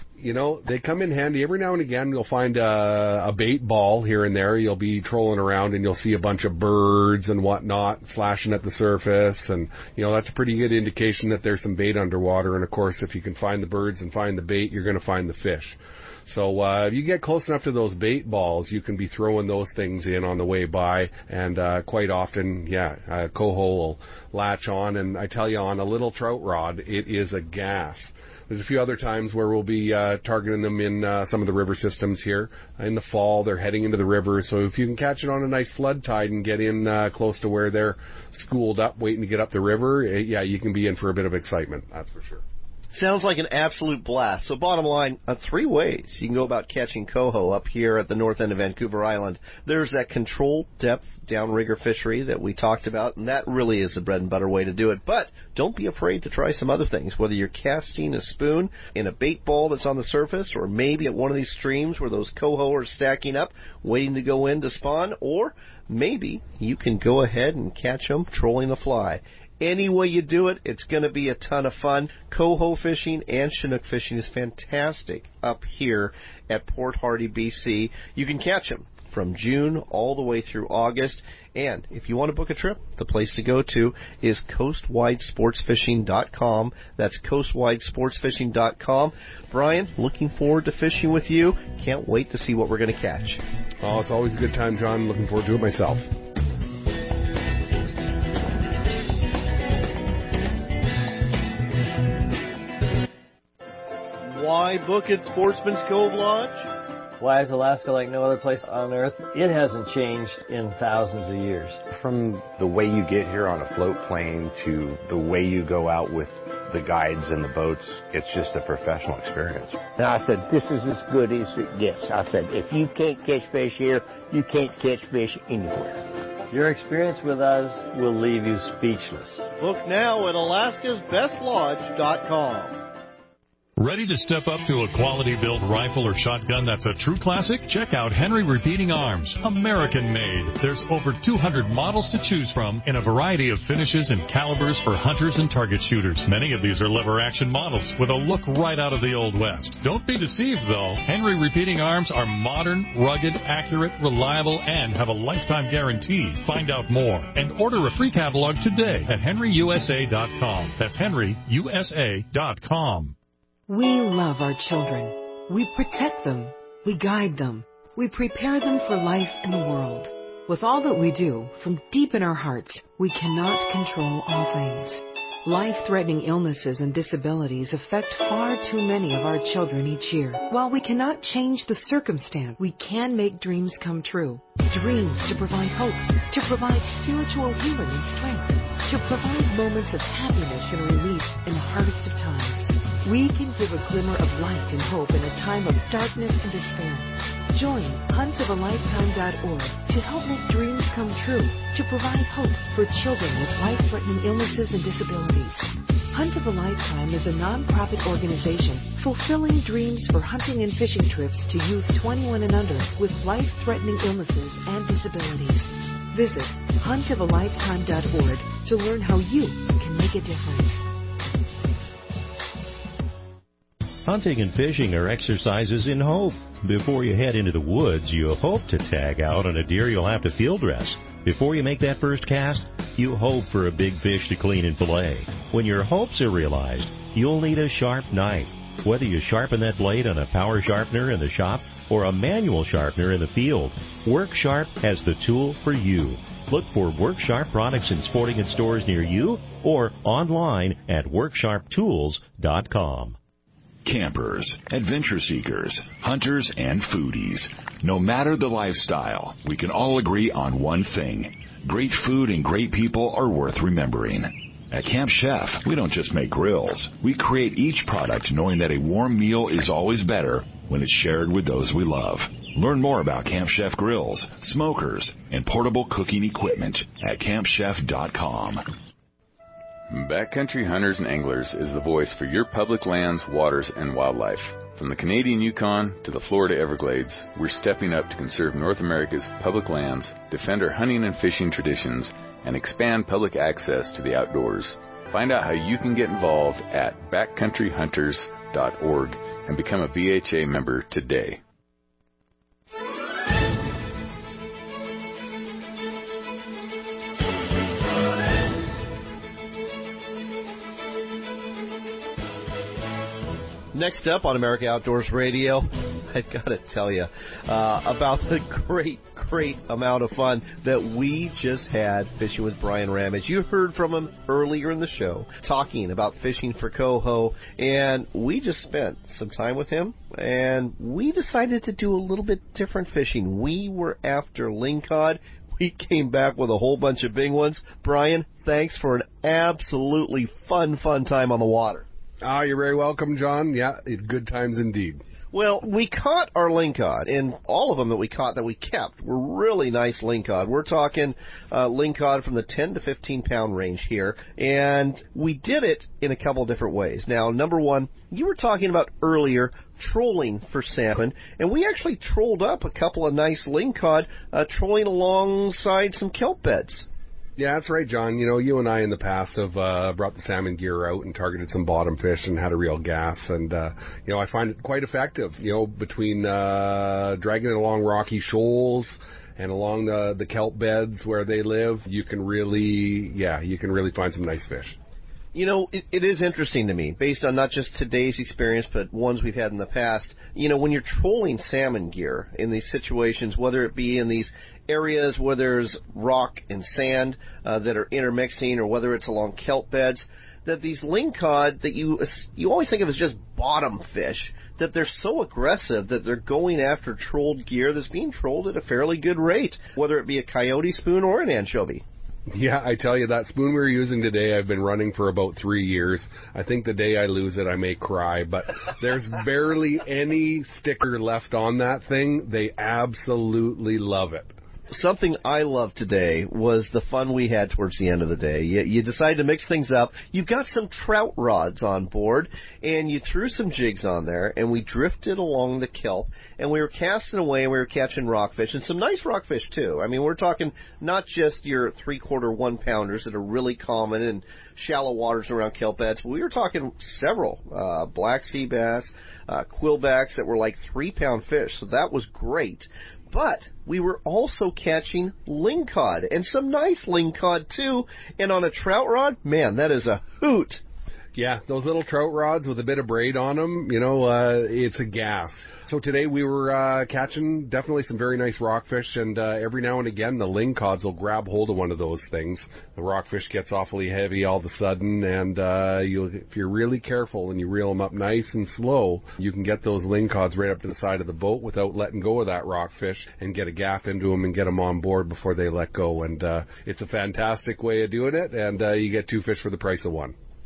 Speaker 8: They come in handy. Every now and again, you'll find a bait ball here and there. You'll be trolling around and you'll see a bunch of birds and whatnot flashing at the surface. And, that's a pretty good indication that there's some bait underwater. And, of course, if you can find the birds and find the bait, you're going to find the fish. So if you get close enough to those bait balls, you can be throwing those things in on the way by, and quite often, coho will latch on. And I tell you, on a little trout rod, it is a gas. There's a few other times where we'll be targeting them in some of the river systems here. In the fall, they're heading into the river, so if you can catch it on a nice flood tide and get in close to where they're schooled up waiting to get up the river, you can be in for a bit of excitement, that's for sure.
Speaker 5: Sounds like an absolute blast. So bottom line, 3 ways you can go about catching coho up here at the north end of Vancouver Island. There's that controlled depth downrigger fishery that we talked about, and that really is the bread and butter way to do it. But don't be afraid to try some other things, whether you're casting a spoon in a bait ball that's on the surface, or maybe at one of these streams where those coho are stacking up, waiting to go in to spawn, or maybe you can go ahead and catch them trolling the fly. Any way you do it, it's going to be a ton of fun. Coho fishing and Chinook fishing is fantastic up here at Port Hardy, BC. You can catch them from June all the way through August. And if you want to book a trip, the place to go to is coastwidesportsfishing.com. That's coastwidesportsfishing.com. Brian, looking forward to fishing with you. Can't wait to see what we're going to catch.
Speaker 8: Oh, it's always a good time, John. Looking forward to it myself.
Speaker 5: Why book at Sportsman's Cove Lodge?
Speaker 21: Why is Alaska like no other place on Earth? It hasn't changed in thousands of years.
Speaker 22: From the way you get here on a float plane to the way you go out with the guides and the boats, it's just a professional experience.
Speaker 23: And I said, this is as good as it gets. I said, if you can't catch fish here, you can't catch fish anywhere.
Speaker 21: Your experience with us will leave you speechless.
Speaker 5: Book now at alaskasbestlodge.com.
Speaker 24: Ready to step up to a quality-built rifle or shotgun that's a true classic? Check out Henry Repeating Arms, American-made. There's over 200 models to choose from in a variety of finishes and calibers for hunters and target shooters. Many of these are lever-action models with a look right out of the Old West. Don't be deceived, though. Henry Repeating Arms are modern, rugged, accurate, reliable, and have a lifetime guarantee. Find out more and order a free catalog today at henryusa.com. That's henryusa.com.
Speaker 25: We love our children. We protect them. We guide them. We prepare them for life in the world. With all that we do, from deep in our hearts, we cannot control all things. Life-threatening illnesses and disabilities affect far too many of our children each year. While we cannot change the circumstance, we can make dreams come true. Dreams to provide hope, to provide spiritual healing and strength, to provide moments of happiness and relief in the hardest of times. We can give a glimmer of light and hope in a time of darkness and despair. Join huntofalifetime.org to help make dreams come true, to provide hope for children with life-threatening illnesses and disabilities. Hunt of a Lifetime is a non-profit organization fulfilling dreams for hunting and fishing trips to youth 21 and under with life-threatening illnesses and disabilities. Visit huntofalifetime.org to learn how you can make a difference.
Speaker 3: Hunting and fishing are exercises in hope. Before you head into the woods, you hope to tag out on a deer you'll have to field dress. Before you make that first cast, you hope for a big fish to clean and fillet. When your hopes are realized, you'll need a sharp knife. Whether you sharpen that blade on a power sharpener in the shop or a manual sharpener in the field, WorkSharp has the tool for you. Look for WorkSharp products in sporting goods stores near you or online at WorkSharpTools.com.
Speaker 4: Campers, adventure seekers, hunters, and foodies. No matter the lifestyle, we can all agree on one thing. Great food and great people are worth remembering. At Camp Chef, we don't just make grills. We create each product knowing that a warm meal is always better when it's shared with those we love. Learn more about Camp Chef grills, smokers, and portable cooking equipment at campchef.com.
Speaker 6: Backcountry Hunters and Anglers is the voice for your public lands, waters, and wildlife. From the Canadian Yukon to the Florida Everglades, we're stepping up to conserve North America's public lands, defend our hunting and fishing traditions, and expand public access to the outdoors. Find out how you can get involved at backcountryhunters.org and become a BHA member today.
Speaker 5: Next up on America Outdoors Radio, I've got to tell you about the great amount of fun that we just had fishing with Brian Ramage. You heard from him earlier in the show talking about fishing for coho, and we just spent some time with him, and we decided to do a little bit different fishing. We were after lingcod. We came back with a whole bunch of big ones. Brian, thanks for an absolutely fun time on the water.
Speaker 8: You're very welcome, John. Yeah, good times indeed.
Speaker 5: Well, we caught our lingcod, and all of them that we caught that we kept were really nice lingcod. We're talking lingcod from the 10 to 15 pound range here, and we did it in a couple different ways. Now, number one, you were talking about earlier trolling for salmon, and we actually trolled up a couple of nice lingcod trolling alongside some kelp beds.
Speaker 8: Yeah, that's right, John. You know, you and I in the past have brought the salmon gear out and targeted some bottom fish and had a real gas. And, you know, I find it quite effective, you know, between dragging it along rocky shoals and along the kelp beds where they live. You can really find some nice fish.
Speaker 5: You know, it is interesting to me, based on not just today's experience, but ones we've had in the past. You know, when you're trolling salmon gear in these situations, whether it be in these areas where there's rock and sand that are intermixing, or whether it's along kelp beds, that these lingcod that you always think of as just bottom fish, that they're so aggressive that they're going after trolled gear that's being trolled at a fairly good rate, whether it be a coyote spoon or an anchovy.
Speaker 8: Yeah, I tell you, that spoon we were using today, I've been running for about 3 years. I think the day I lose it, I may cry, but there's barely any sticker left on that thing. They absolutely love it.
Speaker 5: Something I loved today was the fun we had towards the end of the day. You decided to mix things up. You've got some trout rods on board, and you threw some jigs on there, and we drifted along the kelp, and we were casting away, and we were catching rockfish, and some nice rockfish, too. I mean, we're talking not just your 3/4 1-pounders that are really common in shallow waters around kelp beds, but we were talking several black sea bass, quillbacks that were like 3-pound fish, so that was great. But we were also catching lingcod, and some nice lingcod, too. And on a trout rod, man, that is a hoot.
Speaker 8: Yeah, those little trout rods with a bit of braid on them, you know, it's a gas. So today we were catching definitely some very nice rockfish, and every now and again the lingcods will grab hold of one of those things. The rockfish gets awfully heavy all of a sudden, and if you're really careful and you reel them up nice and slow, you can get those lingcods right up to the side of the boat without letting go of that rockfish and get a gaff into them and get them on board before they let go. And it's a fantastic way of doing it, and you get 2 fish for the price of 1.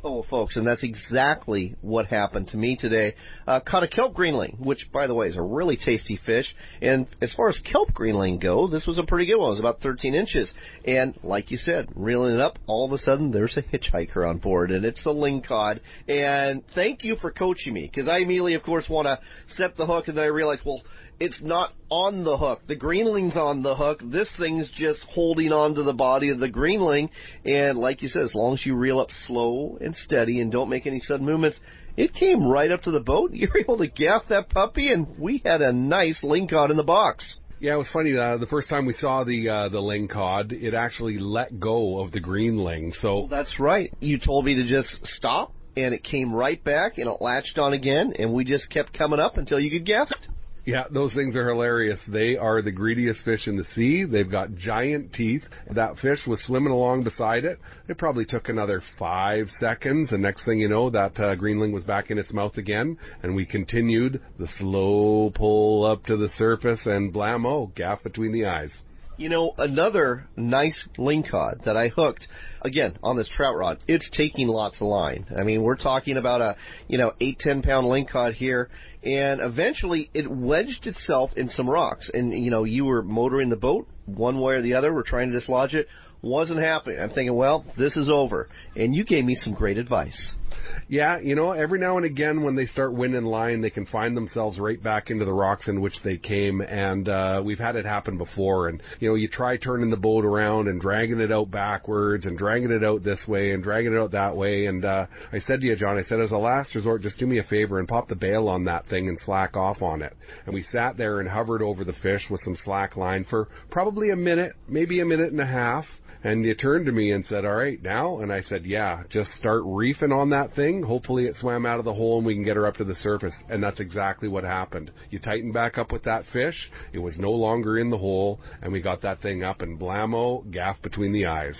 Speaker 5: Oh, folks, and that's exactly what happened to me today. Caught a kelp greenling, which, by the way, is a really tasty fish. And as far as kelp greenling go, this was a pretty good one. It was about 13 inches. And like you said, reeling it up, all of a sudden there's a hitchhiker on board, and it's a lingcod. And thank you for coaching me, because I immediately, of course, want to set the hook, and then I realize, well, it's not on the hook. The greenling's on the hook. This thing's just holding on to the body of the greenling. And like you said, as long as you reel up slow and steady and don't make any sudden movements, it came right up to the boat. You're able to gaff that puppy, and we had a nice lingcod in the box.
Speaker 8: Yeah, it was funny. The first time we saw the lingcod, it actually let go of the greenling. So
Speaker 5: well, that's right. You told me to just stop, and it came right back, and it latched on again, and we just kept coming up until you could gaff it.
Speaker 8: Yeah, those things are hilarious. They are the greediest fish in the sea. They've got giant teeth. That fish was swimming along beside it. It probably took another 5 seconds, and next thing you know, that greenling was back in its mouth again, and we continued the slow pull up to the surface, and blammo, gaff between the eyes.
Speaker 5: You know, another nice lingcod that I hooked, again, on this trout rod, it's taking lots of line. I mean, we're talking about a, 8-10 pound lingcod here, and eventually it wedged itself in some rocks. And, you were motoring the boat one way or the other, we're trying to dislodge it, wasn't happening. I'm thinking, well, this is over. And you gave me some great advice.
Speaker 8: Yeah, every now and again when they start winning line, they can find themselves right back into the rocks in which they came, and we've had it happen before. And, you try turning the boat around and dragging it out backwards and dragging it out this way and dragging it out that way. And I said to you, John, as a last resort, just do me a favor and pop the bail on that thing and slack off on it. And we sat there and hovered over the fish with some slack line for probably a minute, maybe a minute and a half. And you turned to me and said, all right, now? And I said, yeah, just start reefing on that thing. Hopefully it swam out of the hole and we can get her up to the surface. And that's exactly what happened. You tighten back up with that fish. It was no longer in the hole. And we got that thing up, and blammo, gaff between the eyes.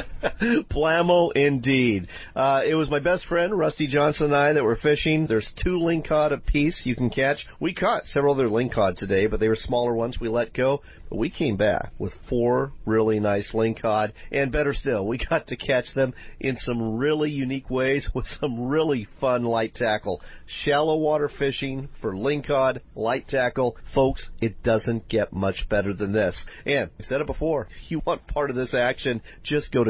Speaker 5: Blammo indeed. It was my best friend, Rusty Johnson, and I that were fishing. There's 2 lingcod apiece you can catch. We caught several other lingcod today, but they were smaller ones we let go. But we came back with 4 really nice lingcod. And better still, we got to catch them in some really unique ways with some really fun light tackle. Shallow water fishing for lingcod, light tackle. Folks, it doesn't get much better than this. And I've said it before, if you want part of this action, just go to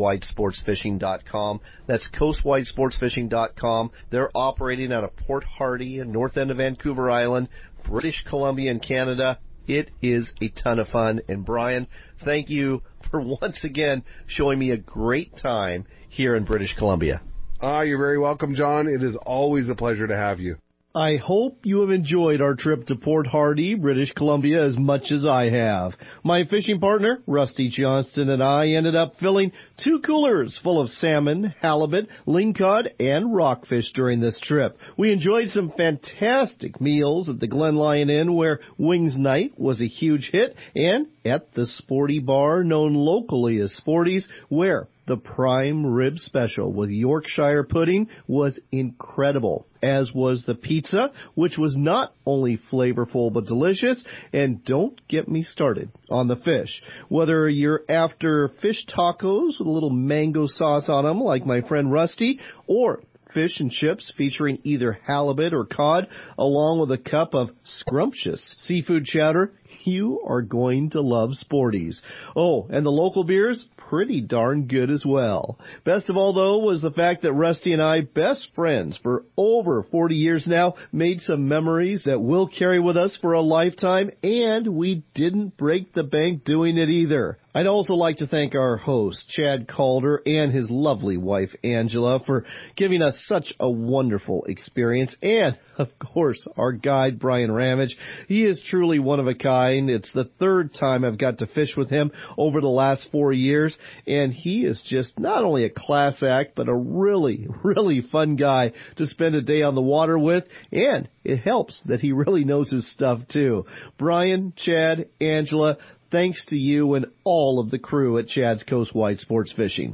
Speaker 5: coastwidesportsfishing.com. That's coastwidesportsfishing.com. They're operating out of Port Hardy in north end of Vancouver Island, British Columbia in Canada. It is a ton of fun. And Brian, thank you for once again showing me a great time here in British Columbia.
Speaker 8: You're very welcome, John. It is always a pleasure to have you.
Speaker 5: I hope you have enjoyed our trip to Port Hardy, British Columbia, as much as I have. My fishing partner, Rusty Johnston, and I ended up filling 2 coolers full of salmon, halibut, lingcod, and rockfish during this trip. We enjoyed some fantastic meals at the Glen Lyon Inn, where Wings Night was a huge hit, and at the Sporty Bar, known locally as Sporty's, where the prime rib special with Yorkshire pudding was incredible, as was the pizza, which was not only flavorful but delicious. And don't get me started on the fish. Whether you're after fish tacos with a little mango sauce on them like my friend Rusty, or fish and chips featuring either halibut or cod, along with a cup of scrumptious seafood chowder, you are going to love Sporty's. Oh, and the local beers, pretty darn good as well. Best of all, though, was the fact that Rusty and I, best friends for over 40 years now, made some memories that we'll carry with us for a lifetime, and we didn't break the bank doing it either. I'd also like to thank our host, Chad Calder, and his lovely wife, Angela, for giving us such a wonderful experience. And, of course, our guide, Brian Ramage. He is truly one of a kind. It's the 3rd time I've got to fish with him over the last 4 years. And he is just not only a class act, but a really, really fun guy to spend a day on the water with. And it helps that he really knows his stuff, too. Brian, Chad, Angela, thanks to you and all of the crew at Chad's Coastwide Sports Fishing.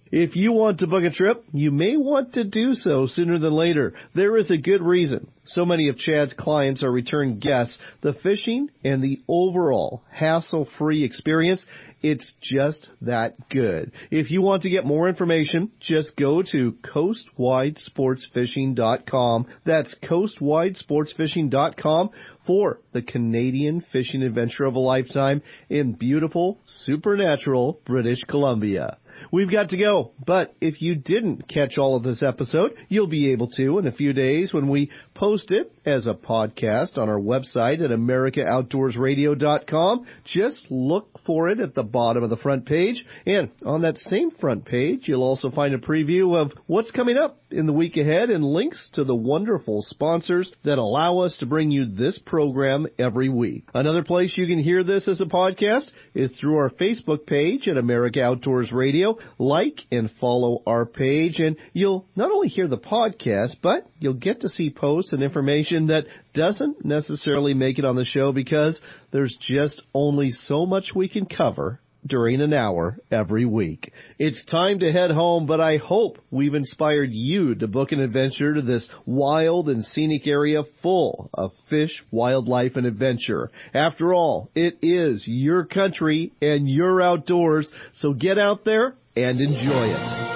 Speaker 5: If you want to book a trip, you may want to do so sooner than later. There is a good reason. So many of Chad's clients are return guests. The fishing and the overall hassle-free experience, it's just that good. If you want to get more information, just go to coastwidesportsfishing.com. That's coastwidesportsfishing.com for the Canadian fishing adventure of a lifetime in beautiful, supernatural British Columbia. We've got to go, but if you didn't catch all of this episode, you'll be able to in a few days when we post it as a podcast on our website at AmericaOutdoorsRadio.com. Just look for it at the bottom of the front page, and on that same front page, you'll also find a preview of what's coming up in the week ahead and links to the wonderful sponsors that allow us to bring you this program every week. Another place you can hear this as a podcast is through our Facebook page at America Outdoors Radio. Like and follow our page, and you'll not only hear the podcast, but you'll get to see posts and information that doesn't necessarily make it on the show because there's just only so much we can cover during an hour every week. It's time to head home, but I hope we've inspired you to book an adventure to this wild and scenic area full of fish, wildlife, and adventure. After all, it is your country and your outdoors, so get out there and enjoy it.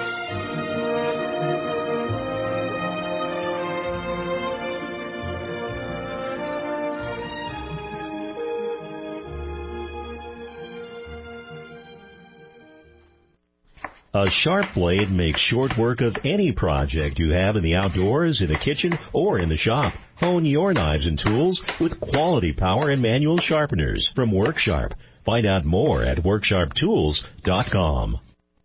Speaker 3: A sharp blade makes short work of any project you have in the outdoors, in the kitchen, or in the shop. Hone your knives and tools with quality power and manual sharpeners from WorkSharp. Find out more at WorkSharpTools.com.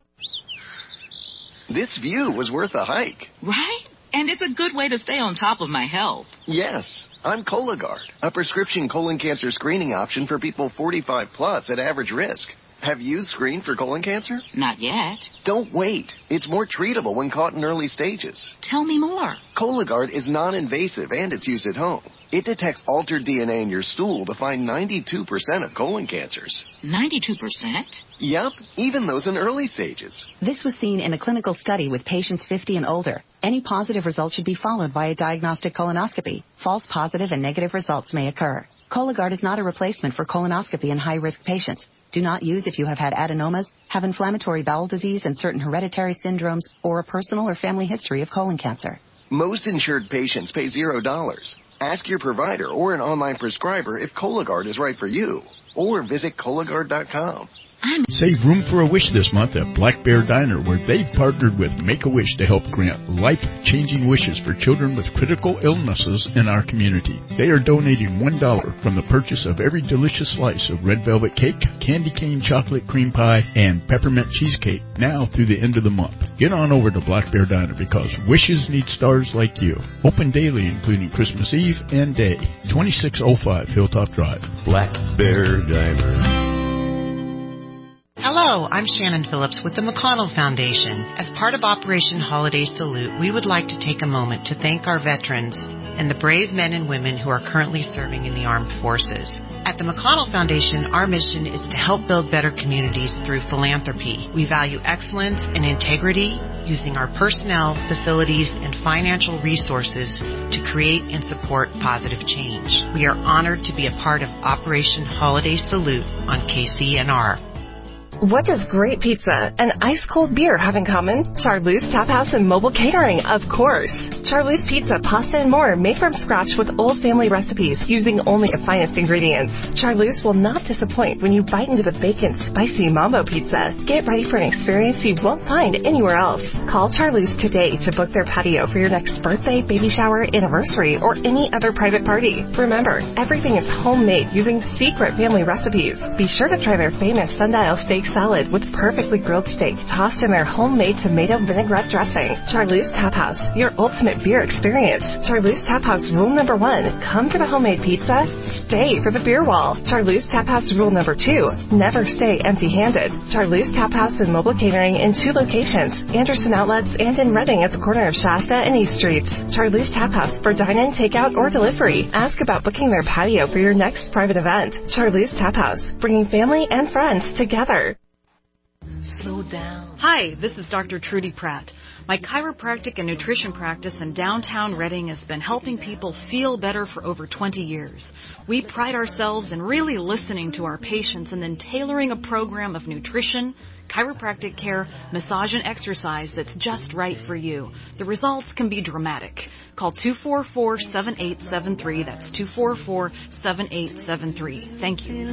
Speaker 1: This view was worth a hike.
Speaker 2: Right? And it's a good way to stay on top of my health.
Speaker 1: Yes. I'm Cologuard, a prescription colon cancer screening option for people 45 plus at average risk. Have you screened for colon cancer?
Speaker 2: Not yet.
Speaker 1: Don't wait. It's more treatable when caught in early stages.
Speaker 2: Tell me more.
Speaker 1: Cologuard is non-invasive and it's used at home. It detects altered DNA in your stool to find 92% of colon cancers.
Speaker 2: 92%?
Speaker 1: Yup, even those in early stages.
Speaker 7: This was seen in a clinical study with patients 50 and older. Any positive result should be followed by a diagnostic colonoscopy. False positive and negative results may occur. Cologuard is not a replacement for colonoscopy in high-risk patients. Do not use if you have had adenomas, have inflammatory bowel disease and certain hereditary syndromes, or a personal or family history of colon cancer.
Speaker 1: Most insured patients pay $0. Ask your provider or an online prescriber if Cologuard is right for you, or visit Cologuard.com.
Speaker 9: Save room for a wish this month at Black Bear Diner, where they've partnered with Make-A-Wish to help grant life-changing wishes for children with critical illnesses in our community. They are donating $1 from the purchase of every delicious slice of red velvet cake, candy cane chocolate cream pie, and peppermint cheesecake now through the end of the month. Get on over to Black Bear Diner because wishes need stars like you. Open daily, including Christmas Eve and Day. 2605 Hilltop Drive.
Speaker 3: Black Bear Diner.
Speaker 15: Hello, I'm Shannon Phillips with the McConnell Foundation. As part of Operation Holiday Salute, we would like to take a moment to thank our veterans and the brave men and women who are currently serving in the armed forces. At the McConnell Foundation, our mission is to help build better communities through philanthropy. We value excellence and integrity, using our personnel, facilities, and financial resources to create and support positive change. We are honored to be a part of Operation Holiday Salute on KCNR.
Speaker 10: What does great pizza and ice-cold beer have in common? Charleuse Tap House and Mobile Catering, of course. Charleuse Pizza, pasta, and more made from scratch with old family recipes using only the finest ingredients. Charleuse will not disappoint when you bite into the bacon spicy mambo pizza. Get ready for an experience you won't find anywhere else. Call Charleuse today to book their patio for your next birthday, baby shower, anniversary, or any other private party. Remember, everything is homemade using secret family recipes. Be sure to try their famous sundial steak salad with perfectly grilled steak tossed in their homemade tomato vinaigrette dressing. Charleuse Tap House, your ultimate beer experience. Charleuse Tap House rule number 1, come for the homemade pizza, stay for the beer wall. Charleuse Tap House rule number 2, never stay empty-handed. Charleuse Tap House and Mobile Catering in 2 locations, Anderson Outlets and in Reading at the corner of Shasta and East Streets. Charleuse Tap House for dine-in, takeout, or delivery. Ask about booking their patio for your next private event. Charleuse Tap House, bringing family and friends together.
Speaker 11: slow down. Hi, this is Dr. Trudy Pratt. My chiropractic and nutrition practice in downtown Reading has been helping people feel better for over 20 years. We pride ourselves in really listening to our patients and then tailoring a program of nutrition, chiropractic care, massage, and exercise that's just right for you. The results can be dramatic. Call 244-7873. That's 244-7873. Thank you.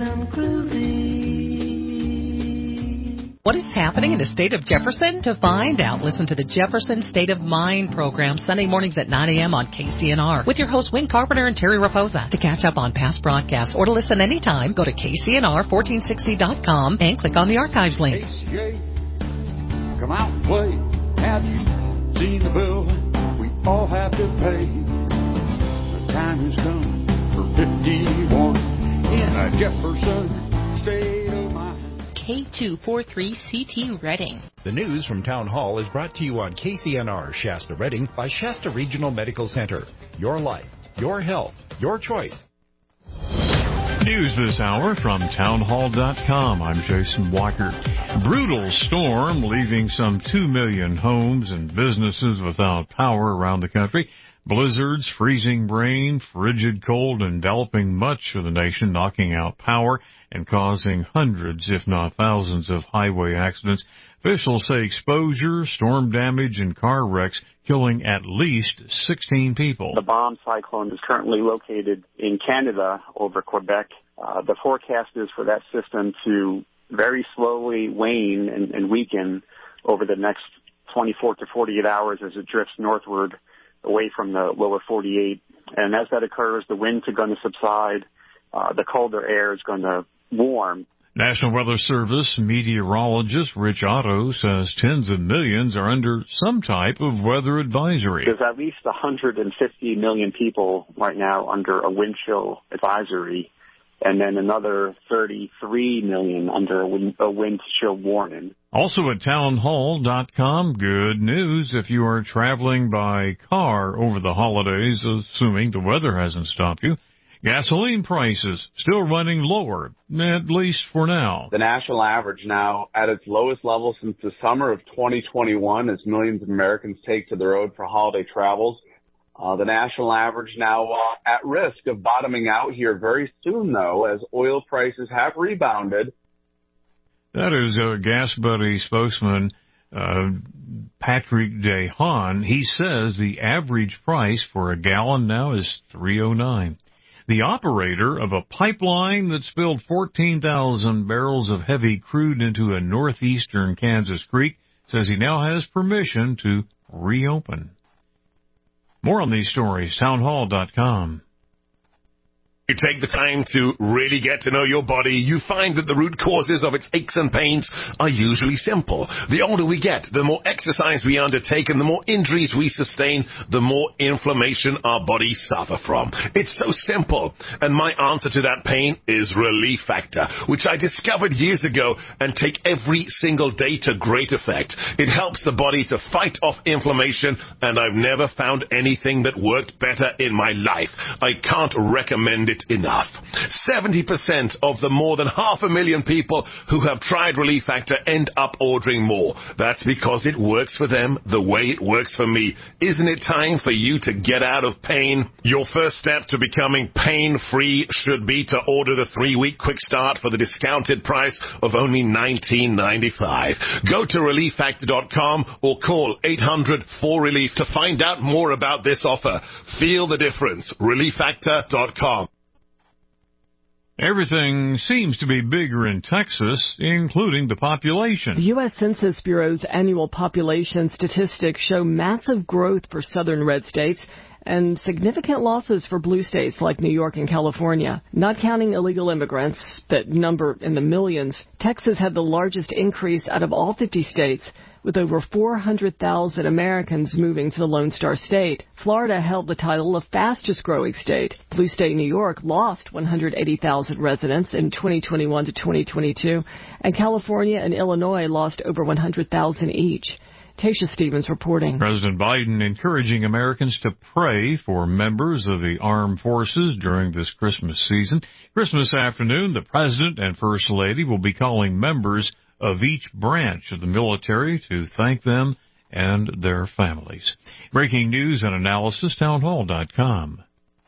Speaker 12: What is happening in the state of Jefferson? To find out, listen to the Jefferson State of Mind program Sunday mornings at 9 a.m. on KCNR with your hosts Wayne Carpenter and Terry Raposa. To catch up on past broadcasts or to listen anytime, go to KCNR1460.com and click on the archives link.
Speaker 13: KCA, come out and play. Have you seen the bill we all have to pay? The time has come for 51 in a Jefferson State of Mind.
Speaker 14: K243CT Reading.
Speaker 16: The news from Town Hall is brought to you on KCNR Shasta Reading by Shasta Regional Medical Center. Your life, your health, your choice.
Speaker 24: News this hour from townhall.com. I'm Jason Walker. Brutal storm leaving some 2 million homes and businesses without power around the country. Blizzards, freezing rain, frigid cold enveloping much of the nation, knocking out power and causing hundreds, if not thousands, of highway accidents. Officials say exposure, storm damage, and car wrecks killing at least 16 people.
Speaker 26: The bomb cyclone is currently located in Canada over Quebec. The forecast is for that system to very slowly wane and weaken over the next 24 to 48 hours as it drifts northward away from the lower 48. And as that occurs, the winds are going to subside. The colder air is going to warm.
Speaker 24: National Weather Service meteorologist Rich Otto says tens of millions are under some type of weather advisory.
Speaker 26: There's at least 150 million people right now under a wind chill advisory, and then another 33 million under a wind chill warning.
Speaker 24: Also at townhall.com, good news if you are traveling by car over the holidays, assuming the weather hasn't stopped you. Gasoline prices still running lower, at least for now.
Speaker 27: The national average now at its lowest level since the summer of 2021 as millions of Americans take to the road for holiday travels. The national average now at risk of bottoming out here very soon, though, as oil prices have rebounded.
Speaker 24: That is Gas Buddy spokesman Patrick DeHaan. He says the average price for a gallon now is $3.09. The operator of a pipeline that spilled 14,000 barrels of heavy crude into a northeastern Kansas creek says he now has permission to reopen. More on these stories, townhall.com.
Speaker 28: You take the time to really get to know your body, you find that the root causes of its aches and pains are usually simple. The older we get, the more exercise we undertake, and the more injuries we sustain, the more inflammation our bodies suffer from. It's so simple. And my answer to that pain is Relief Factor, which I discovered years ago and take every single day to great effect. It helps the body to fight off inflammation, and I've never found anything that worked better in my life. I can't recommend it enough. 70% of the more than 500,000 people who have tried Relief Factor end up ordering more. That's because it works for them the way it works for me. Isn't it time for you to get out of pain? Your first step to becoming pain-free should be to order the 3-week quick start for the discounted price of only $19.95. Go to ReliefFactor.com or call 800-4RELIEF to find out more about this offer. Feel the difference. ReliefFactor.com.
Speaker 24: Everything seems to be bigger in Texas, including the population.
Speaker 29: The U.S. Census Bureau's annual population statistics show massive growth for southern red states and significant losses for blue states like New York and California. Not counting illegal immigrants that number in the millions, Texas had the largest increase out of all 50 states, with over 400,000 Americans moving to the Lone Star State. Florida held the title of fastest growing state. Blue state New York lost 180,000 residents in 2021 to 2022, and California and Illinois lost over 100,000 each. Tasha Stevens reporting.
Speaker 24: President Biden encouraging Americans to pray for members of the armed forces during this Christmas season. Christmas afternoon, the President and First Lady will be calling members
Speaker 14: of each branch of the military to thank them and their families. Breaking news and analysis, townhall.com.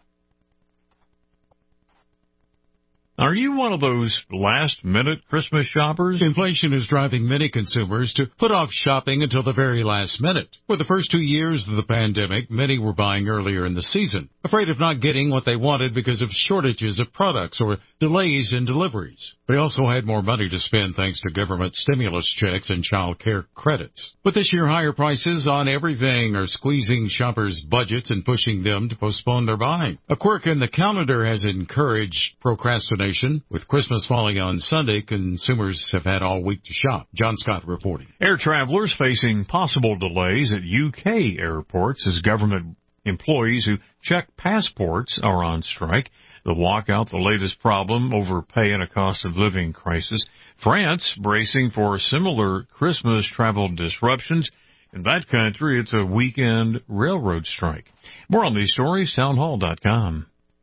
Speaker 14: Are you one of those last-minute Christmas shoppers?
Speaker 17: Inflation is driving many consumers to put off shopping until the very last minute. For the first 2 years of the pandemic, many were buying earlier in the season, afraid of not getting what they wanted because of shortages of products or delays in deliveries. They also had more money to spend thanks to government stimulus checks and child care credits. But this year, higher prices on everything are squeezing shoppers' budgets and pushing them to postpone their buying. A quirk in the calendar has encouraged procrastination. With Christmas falling on Sunday, consumers have had all week to shop. John Scott reporting.
Speaker 14: Air travelers facing possible delays at UK airports as government employees who check passports are on strike. The walkout, the latest problem over pay and a cost of living crisis. France bracing for similar Christmas travel disruptions. In that country, it's a weekend railroad strike. More on these stories, townhall.com.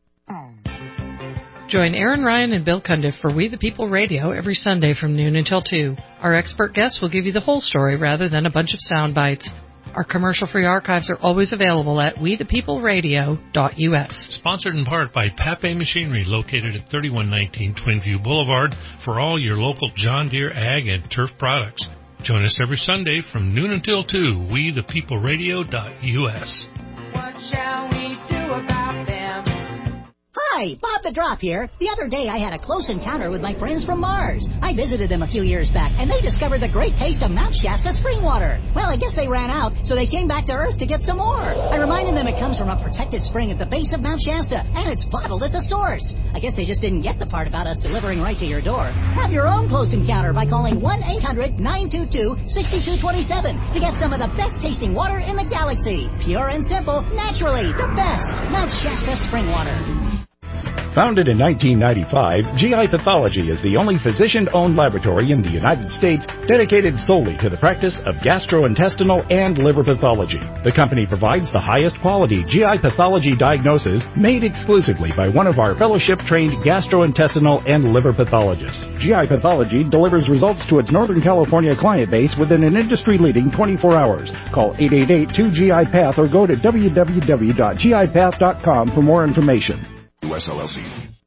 Speaker 12: Join Aaron Ryan and Bill Cundiff for We the People Radio every Sunday from noon until 2. Our expert guests will give you the whole story rather than a bunch of sound bites. Our commercial-free archives are always available at wethepeopleradio.us.
Speaker 18: Sponsored in part by Pape Machinery, located at 3119 Twinview Boulevard, for all your local John Deere ag and turf products. Join us every Sunday from noon until 2, wethepeopleradio.us.
Speaker 19: What shall we do about them? Hi, Bob the Drop here. The other day I had a close encounter with my friends from Mars. I visited them a few years back, and they discovered the great taste of Mount Shasta spring water. Well, I guess they ran out, so they came back to Earth to get some more. I reminded them it comes from a protected spring at the base of Mount Shasta, and it's bottled at the source. I guess they just didn't get the part about us delivering right to your door. Have your own close encounter by calling 1-800-922-6227 to get some of the best-tasting water in the galaxy. Pure and simple, naturally, the best. Mount Shasta spring water.
Speaker 20: Founded in 1995, GI Pathology is the only physician-owned laboratory in the United States dedicated solely to the practice of gastrointestinal and liver pathology. The company provides the highest quality GI pathology diagnosis made exclusively by one of our fellowship-trained gastrointestinal and liver pathologists. GI Pathology delivers results to its Northern California client base within an industry-leading 24 hours. Call 888-2GI-PATH or go to www.gipath.com for more information.
Speaker 1: US LLC.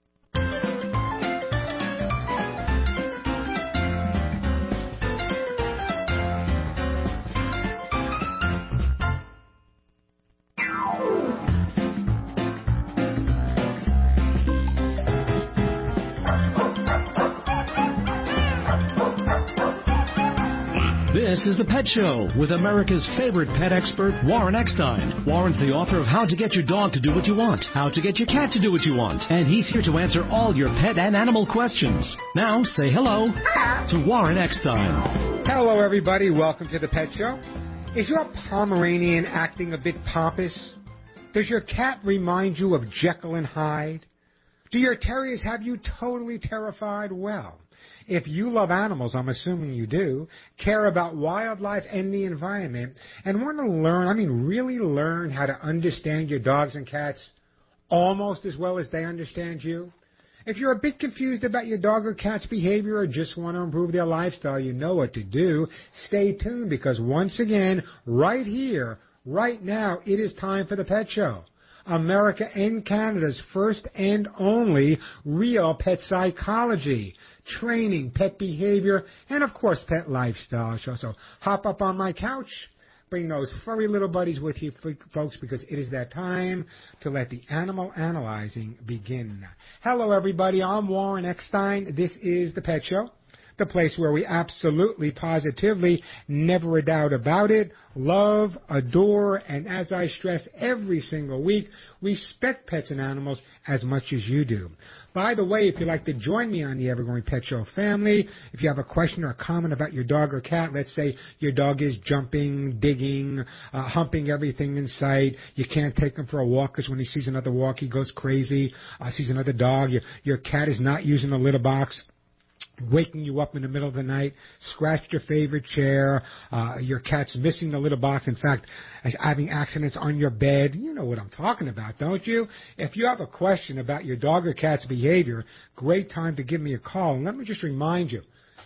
Speaker 21: This is The Pet Show with America's favorite pet expert, Warren Eckstein. Warren's the author of How to Get Your Dog to Do What You Want, How to Get Your Cat to Do What You Want, and he's here to answer all your pet and animal questions. Now, say hello to Warren Eckstein.
Speaker 22: Hello, everybody. Welcome to The Pet Show. Is your Pomeranian acting a bit pompous? Does your cat remind you of Jekyll and Hyde? Do your terriers have you totally terrified? Well, if you love animals, I'm assuming you do, care about wildlife and the environment, and want to learn, really learn how to understand your dogs and cats almost as well as they understand you. If you're a bit confused about your dog or cat's behavior or just want to improve their lifestyle, you know what to do. Stay tuned because once again, right here, right now, it is time for The Pet Show. America and Canada's first and only real pet psychology, training, pet behavior, and of course pet lifestyle show. So hop up on my couch, bring those furry little buddies with you, folks, because it is that time to let the animal analyzing begin. Hello, everybody. I'm Warren Eckstein. This is The Pet Show, the place where we absolutely, positively, never a doubt about it, love, adore, and as I stress every single week, respect pets and animals as much as you do. By the way, if you'd like to join me on the Evergreen Pet Show family, if you have a question or a comment about your dog or cat, let's say your dog is jumping, digging, humping everything in sight, you can't take him for a walk because when he sees another walk, he goes crazy, sees another dog, your cat is not using the litter box, waking you up in the middle of the night, scratched your favorite chair, your cat's missing the litter box, in fact, having accidents on your bed. You know what I'm talking about, don't you? If you have a question about your dog or cat's behavior, great time to give me a call. And let me just remind you,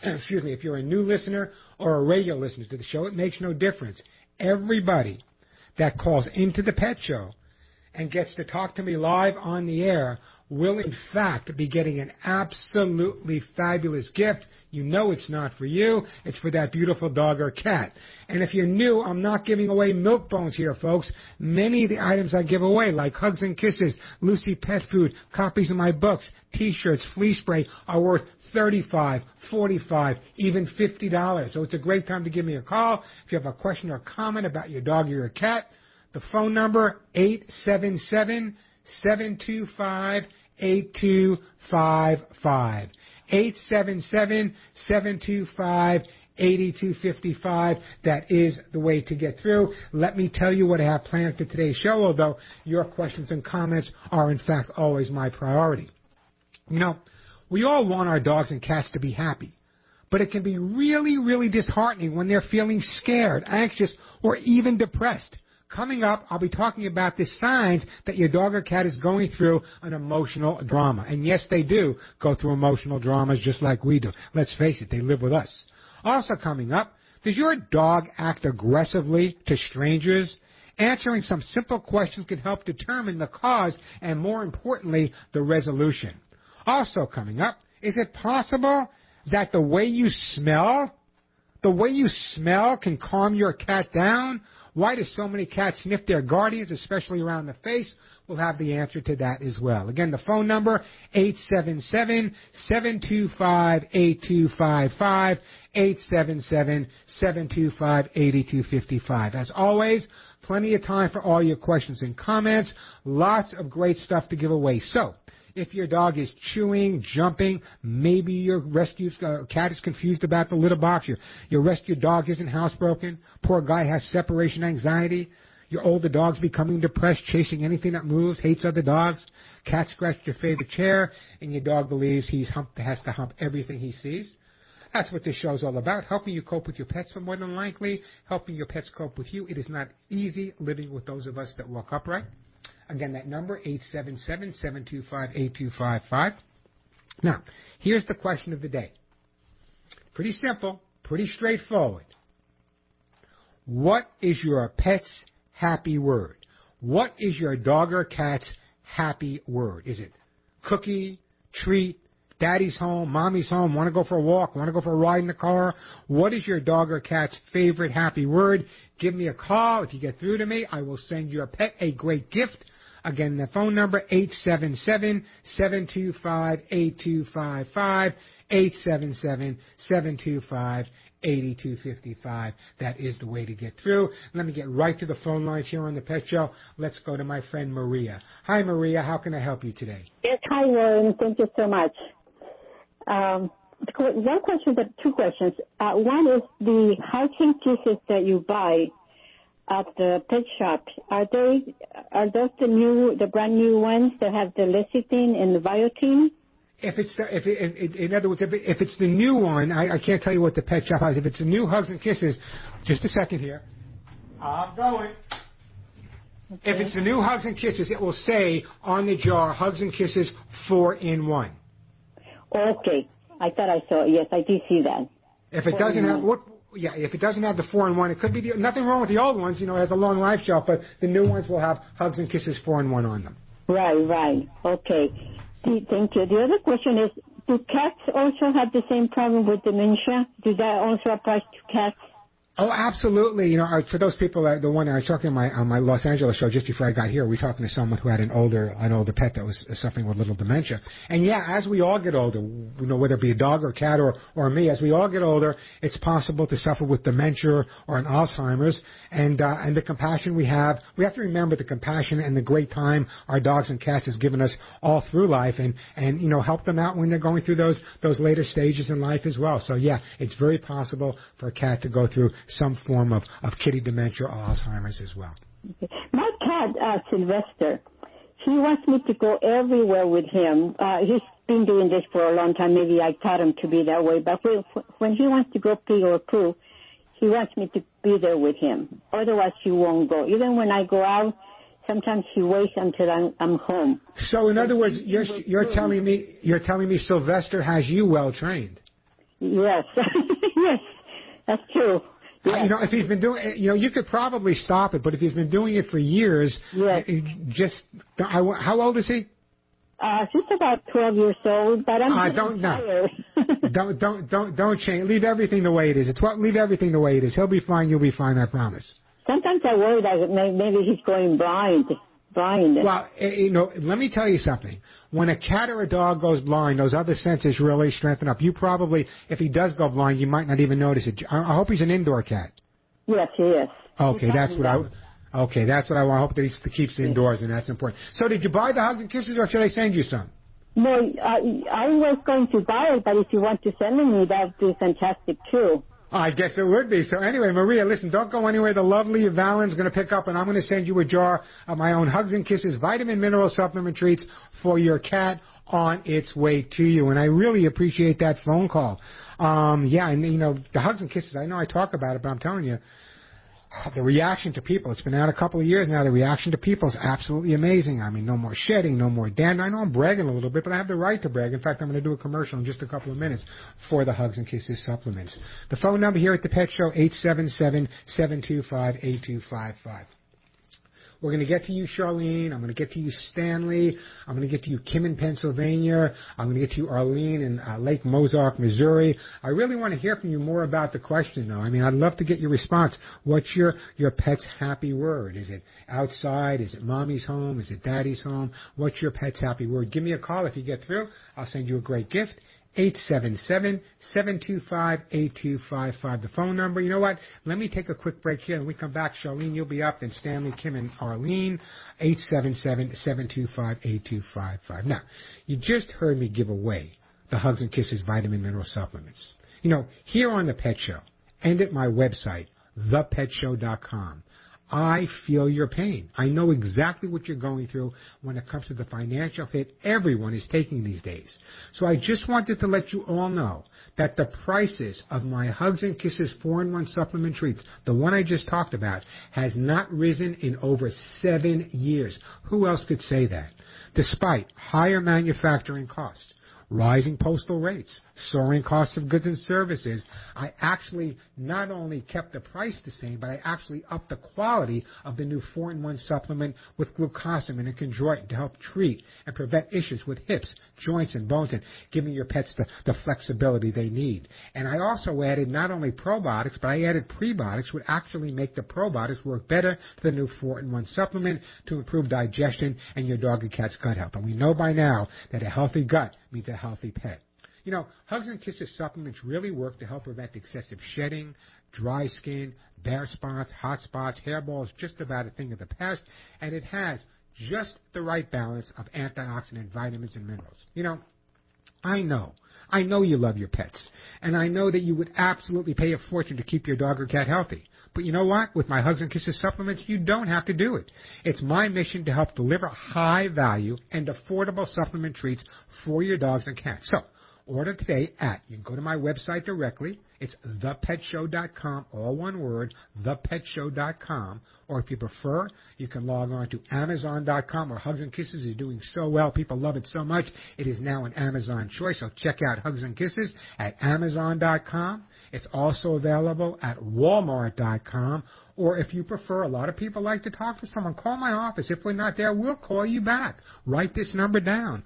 Speaker 22: excuse me, if you're a new listener or a regular listener to the show, it makes no difference. Everybody that calls into the Pet Show and gets to talk to me live on the air will, in fact, be getting an absolutely fabulous gift. You know it's not for you. It's for that beautiful dog or cat. And if you're new, I'm not giving away milk bones here, folks. Many of the items I give away, like Hugs and Kisses, Lucy Pet Food, copies of my books, T-shirts, flea spray, are worth $35, $45, even $50. So it's a great time to give me a call. If you have a question or comment about your dog or your cat, the phone number, 877-725-8255. 877-725-8255. That is the way to get through. Let me tell you what I have planned for today's show, although your questions and comments are, in fact, always my priority. You know, we all want our dogs and cats to be happy, but it can be really, really disheartening when they're feeling scared, anxious, or even depressed. Coming up, I'll be talking about the signs that your dog or cat is going through an emotional drama. And yes, they do go through emotional dramas just like we do. Let's face it, they live with us. Also coming up, does your dog act aggressively to strangers? Answering some simple questions can help determine the cause and, more importantly, the resolution. Also coming up, is it possible that the way you smell can calm your cat down? Why do so many cats sniff their guardians, especially around the face? We'll have the answer to that as well. Again, the phone number, 877-725-8255, 877-725-8255. As always, plenty of time for all your questions and comments. Lots of great stuff to give away. So, if your dog is chewing, jumping, maybe your rescue cat is confused about the litter box, your rescue dog isn't housebroken, poor guy has separation anxiety, your older dog's becoming depressed, chasing anything that moves, hates other dogs, cat scratched your favorite chair, and your dog believes has to hump everything he sees. That's what this show's all about, helping you cope with your pets, but more than likely, helping your pets cope with you. It is not easy living with those of us that walk upright. Again, that number, 877-725-8255. Now, here's the question of the day. Pretty simple, pretty straightforward. What is your pet's happy word? What is your dog or cat's happy word? Is it cookie, treat, daddy's home, mommy's home, want to go for a walk, want to go for a ride in the car? What is your dog or cat's favorite happy word? Give me a call. If you get through to me, I will send your pet a great gift. Again, the phone number, 877-725-8255, 877-725-8255. That is the way to get through. Let me get right to the phone lines here on the Pet Show. Let's go to my friend Maria. Hi, Maria. How can I help you today?
Speaker 2: Yes, hi, Warren. Thank you so much. One question, but two questions. One is the Hugs and Kisses that you buy at the pet shop. Are those the brand new ones that have the lecithin and the biotin?
Speaker 22: In other words, if it's the new one, I can't tell you what the pet shop has. If it's the new Hugs and Kisses, just a second here. I'm going. Okay. If it's the new Hugs and Kisses, it will say on the jar, Hugs and Kisses 4-in-1.
Speaker 2: Okay. I thought I saw it. Yes, I do see that.
Speaker 22: If it doesn't have if it doesn't have the 4-in-1, it could be nothing wrong with the old ones. You know, it has a long life shelf, but the new ones will have Hugs and Kisses 4-in-1 on them.
Speaker 2: Right. Okay. Thank you. The other question is, do cats also have the same problem with dementia? Does that also apply to cats?
Speaker 22: Oh, absolutely. You know, for those people, the one I was talking on my Los Angeles show just before I got here, we were talking to someone who had an older pet that was suffering with little dementia. And yeah, as we all get older, you know, whether it be a dog or cat or me, as we all get older, it's possible to suffer with dementia or an Alzheimer's. And the compassion we have to remember the compassion and the great time our dogs and cats has given us all through life, and you know, help them out when they're going through those later stages in life as well. So yeah, it's very possible for a cat to go through some form of kitty dementia or Alzheimer's as well.
Speaker 2: Okay. My cat, Sylvester, he wants me to go everywhere with him. He's been doing this for a long time. Maybe I taught him to be that way. But when he wants to go pee or poo, he wants me to be there with him. Otherwise, he won't go. Even when I go out, sometimes he waits until I'm home.
Speaker 22: So in other words, you're telling me Sylvester has you well trained.
Speaker 2: Yes. Yes, that's true. Yes.
Speaker 22: If he's been doing, you could probably stop it, but if he's been doing it for years,
Speaker 2: yes.
Speaker 22: How old is he?
Speaker 2: She's about 12 years old, but I'm tired.
Speaker 22: Don't change. Leave everything the way it is. Leave everything the way it is. He'll be fine. You'll be fine. I promise.
Speaker 2: Sometimes I worry that maybe he's going blind.
Speaker 22: Well, let me tell you something. When a cat or a dog goes blind, those other senses really strengthen up. You probably, if he does go blind, you might not even notice it. I hope he's an indoor cat.
Speaker 2: Yes, he is.
Speaker 22: Okay, that's what I want. I hope that he keeps indoors, and that's important. So did you buy the Hugs and Kisses, or should I send you some?
Speaker 2: No, I was going to buy it, but if you want to send me, that would be fantastic, too.
Speaker 22: I guess it would be. So anyway, Maria, listen, don't go anywhere. The lovely Valen's going to pick up, and I'm going to send you a jar of my own Hugs and Kisses vitamin mineral supplement treats for your cat on its way to you. And I really appreciate that phone call. The Hugs and Kisses, I know I talk about it, but I'm telling you, the reaction to people, it's been out a couple of years now, the reaction to people is absolutely amazing. I mean, no more shedding, no more dandruff. I know I'm bragging a little bit, but I have the right to brag. In fact, I'm going to do a commercial in just a couple of minutes for the Hugs and Kisses supplements. The phone number here at the Pet Show, 877-725-8255. We're going to get to you, Charlene. I'm going to get to you, Stanley. I'm going to get to you, Kim in Pennsylvania. I'm going to get to you, Arlene in Lake Mozark, Missouri. I really want to hear from you more about the question, though. I mean, I'd love to get your response. What's your pet's happy word? Is it outside? Is it mommy's home? Is it daddy's home? What's your pet's happy word? Give me a call if you get through. I'll send you a great gift. 877-725-8255. The phone number. You know what? Let me take a quick break here. When we come back, Charlene, you'll be up. Then Stanley, Kim, and Arlene. 877-725-8255. Now, you just heard me give away the Hugs and Kisses vitamin mineral supplements. Here on The Pet Show and at my website, thepetshow.com, I feel your pain. I know exactly what you're going through when it comes to the financial hit everyone is taking these days. So I just wanted to let you all know that the prices of my Hugs and Kisses 4-in-1 supplement treats, the one I just talked about, has not risen in over 7 years. Who else could say that? Despite higher manufacturing costs, rising postal rates, soaring costs of goods and services, I actually not only kept the price the same, but I actually upped the quality of the new 4-in-1 supplement with glucosamine and chondroitin to help treat and prevent issues with hips, joints, and bones, and giving your pets the flexibility they need. And I also added not only probiotics, but I added prebiotics, which actually make the probiotics work better to the new 4-in-1 supplement to improve digestion and your dog and cat's gut health. And we know by now that a healthy gut means a healthy pet. Hugs and Kisses supplements really work to help prevent excessive shedding, dry skin, bare spots, hot spots, hairballs, just about a thing of the past, and it has just the right balance of antioxidant vitamins and minerals. I know you love your pets, and I know that you would absolutely pay a fortune to keep your dog or cat healthy. But you know what? With my Hugs and Kisses supplements, you don't have to do it. It's my mission to help deliver high-value and affordable supplement treats for your dogs and cats. So, order today you can go to my website directly. It's thepetshow.com, all one word, thepetshow.com. Or if you prefer, you can log on to Amazon.com, where Hugs and Kisses is doing so well. People love it so much. It is now an Amazon choice. So check out Hugs and Kisses at Amazon.com. It's also available at Walmart.com. Or if you prefer, a lot of people like to talk to someone. Call my office. If we're not there, we'll call you back. Write this number down,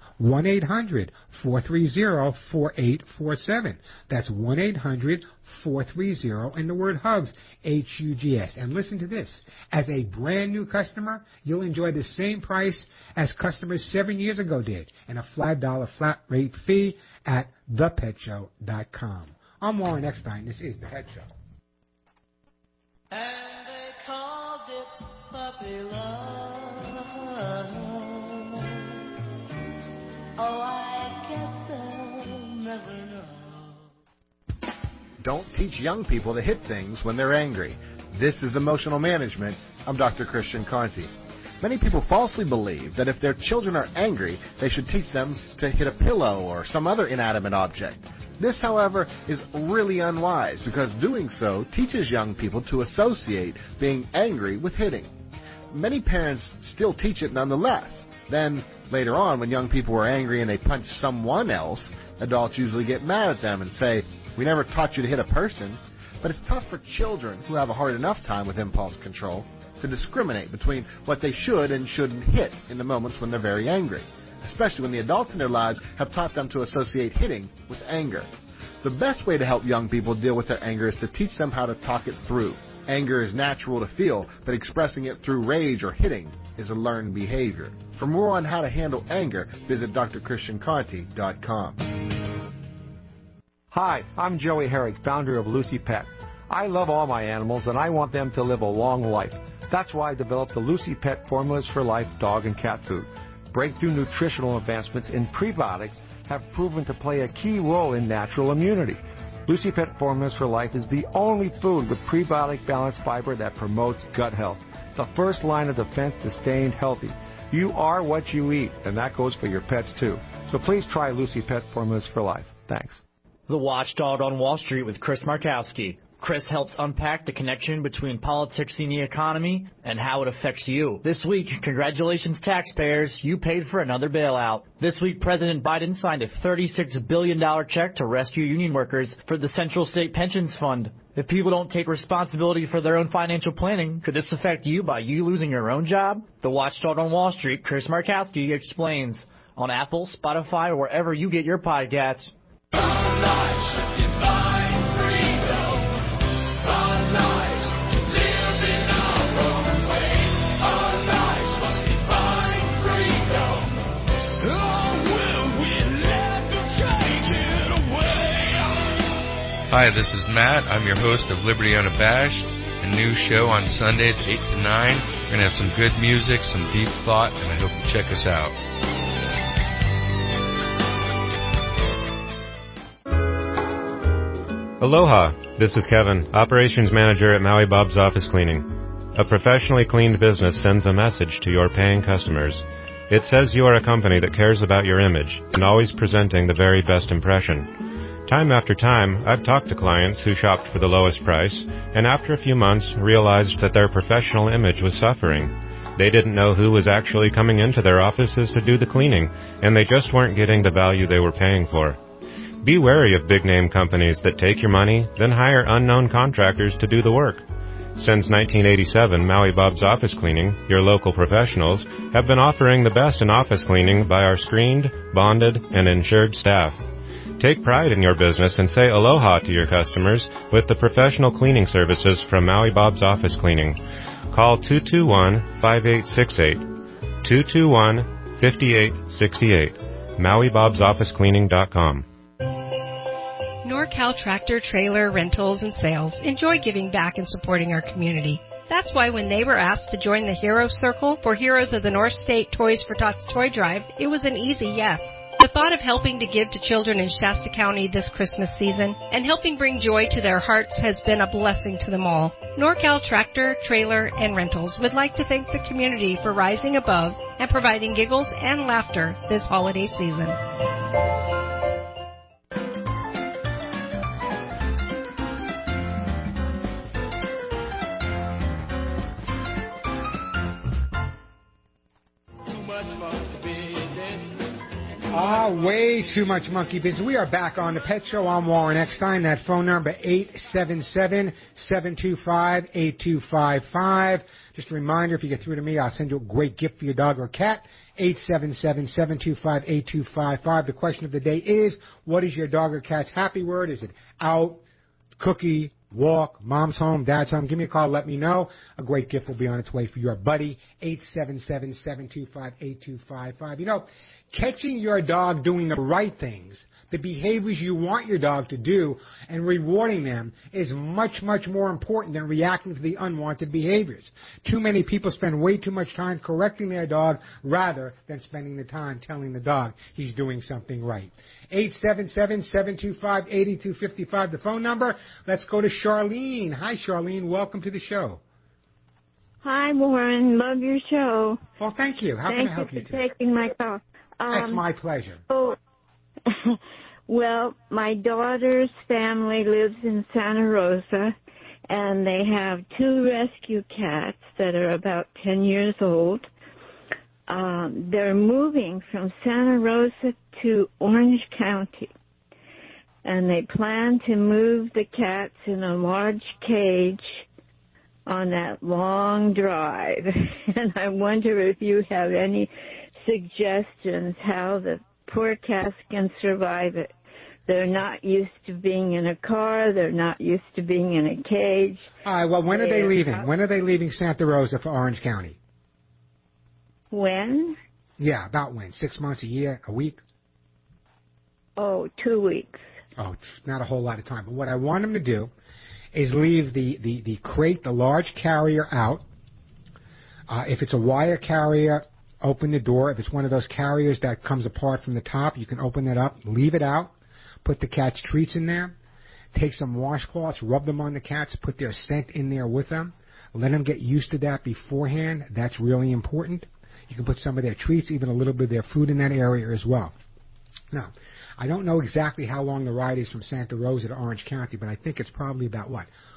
Speaker 22: 1-800-430-4847. That's 1-800-430, and the word HUGS, H-U-G-S. And listen to this. As a brand new customer, you'll enjoy the same price as customers 7 years ago did, and a $5 flat rate fee at thepetshow.com. I'm Warren Eckstein. This is The Pet Show.
Speaker 3: And they called it puppy love. Oh, I guess they'll never know.
Speaker 4: Don't teach young people to hit things when they're angry. This is Emotional Management. I'm Dr. Christian Conti. Many people falsely believe that if their children are angry, they should teach them to hit a pillow or some other inanimate object. This, however, is really unwise because doing so teaches young people to associate being angry with hitting. Many parents still teach it nonetheless. Then, later on, when young people are angry and they punch someone else, adults usually get mad at them and say, We never taught you to hit a person, but it's tough for children who have a hard enough time with impulse control to discriminate between what they should and shouldn't hit in the moments when they're very angry, especially when the adults in their lives have taught them to associate hitting with anger. The best way to help young people deal with their anger is to teach them how to talk it through. Anger is natural to feel, but expressing it through rage or hitting is a learned behavior. For more on how to handle anger, visit drchristianconti.com.
Speaker 5: Hi, I'm Joey Herrick, founder of Lucy Pet. I love all my animals and I want them to live a long life. That's why I developed the Lucy Pet Formulas for Life dog and cat food. Breakthrough nutritional advancements in prebiotics have proven to play a key role in natural immunity. Lucy Pet Formulas for Life is the only food with prebiotic balanced fiber that promotes gut health, the first line of defense to staying healthy. You are what you eat, and that goes for your pets too. So please try Lucy Pet Formulas for Life. Thanks.
Speaker 6: The Watchdog on Wall Street with Chris Markowski. Chris helps unpack the connection between politics and the economy and how it affects you. This week, congratulations taxpayers, you paid for another bailout. This week, President Biden signed a $36 billion check to rescue union workers for the Central State Pensions Fund. If people don't take responsibility for their own financial planning, could this affect you by you losing your own job? The Watchdog on Wall Street, Chris Markowski, explains on Apple, Spotify, or wherever you get your podcasts.
Speaker 7: Hi, this is Matt. I'm your host of Liberty Unabashed, a new show on Sundays 8 to 9. We're going to have some good music, some deep thought, and I hope you check us out.
Speaker 8: Aloha, this is Kevin, Operations Manager at Maui Bob's Office Cleaning. A professionally cleaned business sends a message to your paying customers. It says you are a company that cares about your image and always presenting the very best impression. Time after time, I've talked to clients who shopped for the lowest price, and after a few months realized that their professional image was suffering. They didn't know who was actually coming into their offices to do the cleaning, and they just weren't getting the value they were paying for. Be wary of big-name companies that take your money, then hire unknown contractors to do the work. Since 1987, Maui Bob's Office Cleaning, your local professionals, have been offering the best in office cleaning by our screened, bonded, and insured staff. Take pride in your business and say aloha to your customers with the professional cleaning services from Maui Bob's Office Cleaning. Call 221-5868. 221-5868. MauiBob'sOfficeCleaning.com.
Speaker 9: NorCal Tractor Trailer Rentals and Sales enjoy giving back and supporting our community. That's why when they were asked to join the Hero Circle for Heroes of the North State Toys for Tots Toy Drive, it was an easy yes. The thought of helping to give to children in Shasta County this Christmas season and helping bring joy to their hearts has been a blessing to them all. NorCal Tractor, Trailer, and Rentals would like to thank the community for rising above and providing giggles and laughter this holiday season.
Speaker 22: Way too much monkey business. We are back on the Pet Show. I'm Warren Eckstein. That phone number, 877-725-8255. Just a reminder, if you get through to me, I'll send you a great gift for your dog or cat. 877-725-8255. The question of the day is, what is your dog or cat's happy word? Is it out, cookie, walk, mom's home, dad's home? Give me a call. Let me know. A great gift will be on its way for your buddy. 877-725-8255. You know, catching your dog doing the right things, the behaviors you want your dog to do, and rewarding them is much, much more important than reacting to the unwanted behaviors. Too many people spend way too much time correcting their dog rather than spending the time telling the dog he's doing something right. 877-725-8255, the phone number. Let's go to Charlene. Hi, Charlene. Welcome to the show.
Speaker 10: Hi, Warren. Love your show.
Speaker 22: Well, thank you. How can I help you today?
Speaker 10: Thank you for taking my call.
Speaker 22: That's my pleasure.
Speaker 10: Well, my daughter's family lives in Santa Rosa, and they have 2 rescue cats that are about 10 years old. They're moving from Santa Rosa to Orange County. and they plan to move the cats in a large cage on that long drive. And I wonder if you have any suggestions how the poor cats can survive it. They're not used to being in a car. They're not used to being in a cage.
Speaker 22: All right, well, when are they leaving? When are they leaving Santa Rosa for Orange County?
Speaker 10: When?
Speaker 22: Yeah, about when? 6 months, a year, a week?
Speaker 10: Oh, 2 weeks.
Speaker 22: Oh, it's not a whole lot of time. But what I want them to do is leave the crate, the large carrier out. If it's a wire carrier, open the door. If it's one of those carriers that comes apart from the top, you can open it up, leave it out, put the cat's treats in there, take some washcloths, rub them on the cats, put their scent in there with them. Let them get used to that beforehand. That's really important. You can put some of their treats, even a little bit of their food in that area as well. Now, I don't know exactly how long the ride is from Santa Rosa to Orange County, but I think it's probably about,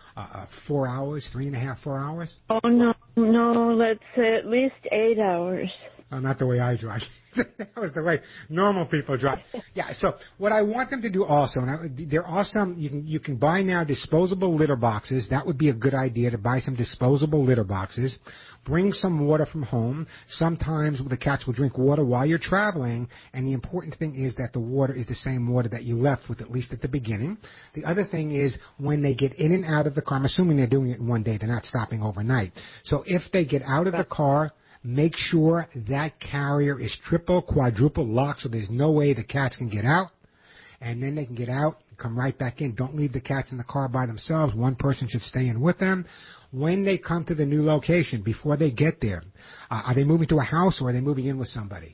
Speaker 22: 4 hours, 3.5, 4 hours?
Speaker 10: Oh, no, let's say at least 8 hours.
Speaker 22: Oh, not the way I drive. That was the way normal people drive. Yeah, so what I want them to do also, and there are some, you can buy now disposable litter boxes. That would be a good idea, to buy some disposable litter boxes. Bring some water from home. Sometimes the cats will drink water while you're traveling, and the important thing is that the water is the same water that you left with, at least at the beginning. The other thing is when they get in and out of the car, I'm assuming they're doing it in one day, they're not stopping overnight. So if they get out of the car, make sure that carrier is triple, quadruple locked so there's no way the cats can get out. And then they can get out, come right back in. Don't leave the cats in the car by themselves. One person should stay in with them. When they come to the new location, before they get there, are they moving to a house or are they moving in with somebody?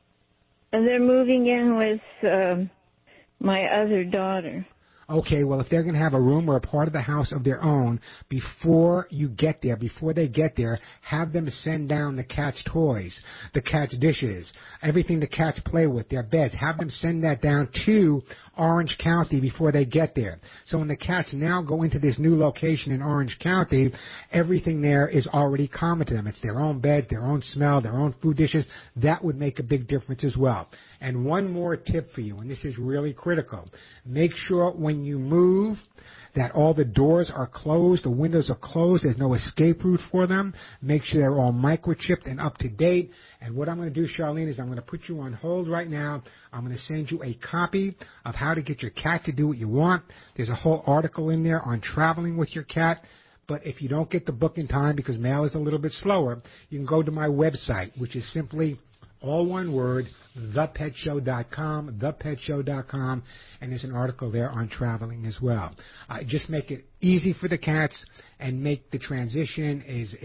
Speaker 10: And they're moving in with my other daughter.
Speaker 22: Okay, well, if they're going to have a room or a part of the house of their own, before you get there, before they get there, have them send down the cat's toys, the cat's dishes, everything the cats play with, their beds. Have them send that down to Orange County before they get there. So when the cats now go into this new location in Orange County, everything there is already common to them. It's their own beds, their own smell, their own food dishes. That would make a big difference as well. And one more tip for you, and this is really critical. Make sure when you move that all the doors are closed, the windows are closed, there's no escape route for them. Make sure they're all microchipped and up to date. And what I'm going to do, Charlene, is I'm going to put you on hold right now. I'm going to send you a copy of how to get your cat to do what you want. There's a whole article in there on traveling with your cat. But if you don't get the book in time because mail is a little bit slower, you can go to my website, which is simply all one word, thepetshow.com, thepetshow.com, and there's an article there on traveling as well. Just make it easy for the cats and make the transition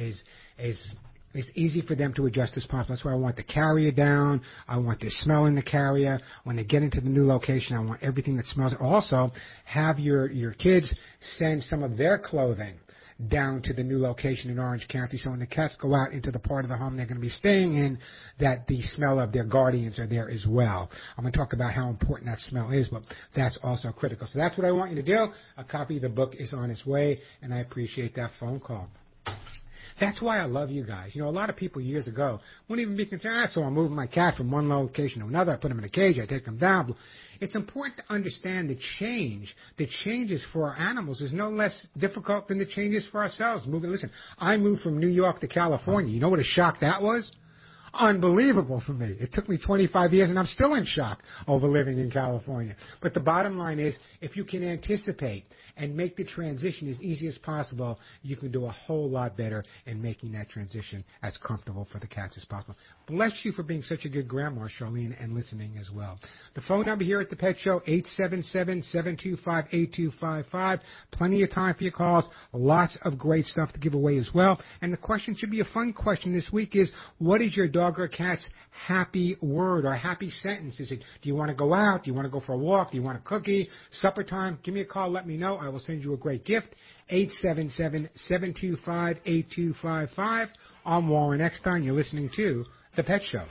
Speaker 22: as easy for them to adjust as possible. That's why I want the carrier down. I want the smell in the carrier. When they get into the new location, I want everything that smells. Also, have your kids send some of their clothing down to the new location in Orange County, so when the cats go out into the part of the home they're going to be staying in, that the smell of their guardians are there as well. I'm going to talk about how important that smell is, but that's also critical. So that's what I want you to do. A copy of the book is on its way, and I appreciate that phone call. That's why I love you guys. You know, a lot of people years ago wouldn't even be concerned. So I'm moving my cat from one location to another. I put him in a cage. I take him down. It's important to understand the changes for our animals is no less difficult than the changes for ourselves. Listen, I moved from New York to California. You know what a shock that was? Unbelievable for me. It took me 25 years, and I'm still in shock over living in California. But the bottom line is, if you can anticipate and make the transition as easy as possible, you can do a whole lot better in making that transition as comfortable for the cats as possible. Bless you for being such a good grandma, Charlene, and listening as well. The phone number here at the Pet Show, 877-725-8255. Plenty of time for your calls. Lots of great stuff to give away as well. And the question should be a fun question this week is, what is your dog or cat's happy word or happy sentence? Is it, do you want to go out? Do you want to go for a walk? Do you want a cookie? Supper time? Give me a call. Let me know. I will send you a great gift. 877-725-8255. I'm Warren Eckstein. You're listening to The Pet Show.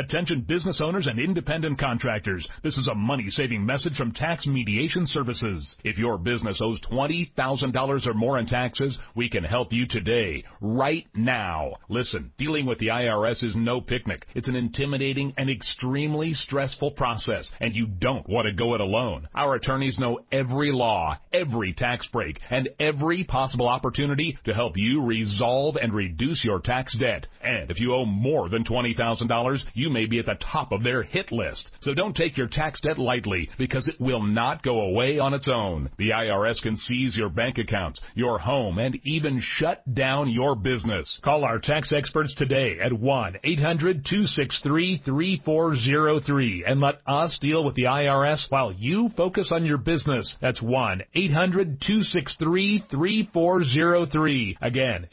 Speaker 11: Attention business owners and independent contractors. This is a money-saving message from Tax Mediation Services. If your business owes $20,000 or more in taxes, we can help you today, right now. Listen, dealing with the IRS is no picnic. It's an intimidating and extremely stressful process, and you don't want to go it alone. Our attorneys know every law, every tax break, and every possible opportunity to help you resolve and reduce your tax debt. And if you owe more than $20,000, you may be at the top of their hit list. So don't take your tax debt lightly, because it will not go away on its own. The IRS can seize your bank accounts, your home, and even shut down your business. Call our tax experts today at 1-800-263-3403 and let us deal with the IRS while you focus on your business. That's 1-800-263-3403. Again,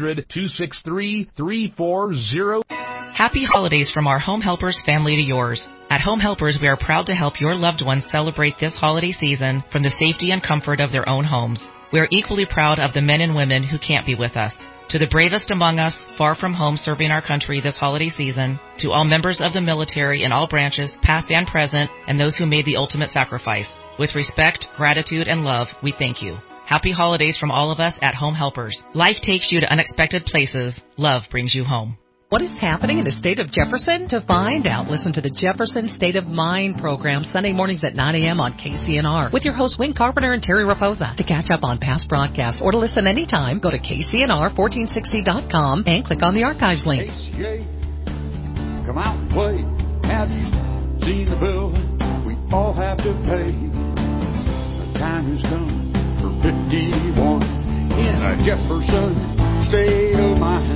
Speaker 11: 800-263-3403.
Speaker 12: Happy holidays from our Home Helpers family to yours. At Home Helpers, we are proud to help your loved ones celebrate this holiday season from the safety and comfort of their own homes. We are equally proud of the men and women who can't be with us. To the bravest among us, far from home serving our country this holiday season, to all members of the military in all branches, past and present, and those who made the ultimate sacrifice. With respect, gratitude, and love, we thank you. Happy holidays from all of us at Home Helpers. Life takes you to unexpected places. Love brings you home. What is happening in the state of Jefferson? To find out, listen to the Jefferson State of Mind program Sunday mornings at 9 a.m. on KCNR with your hosts Wayne Carpenter and Terry Raposa. To catch up on past broadcasts or to listen anytime, go to KCNR1460.com and click on the archives link.
Speaker 13: ACA, come out and play. Have you seen the bill we all have to pay? The time has come for 51 in a Jefferson State of Mind.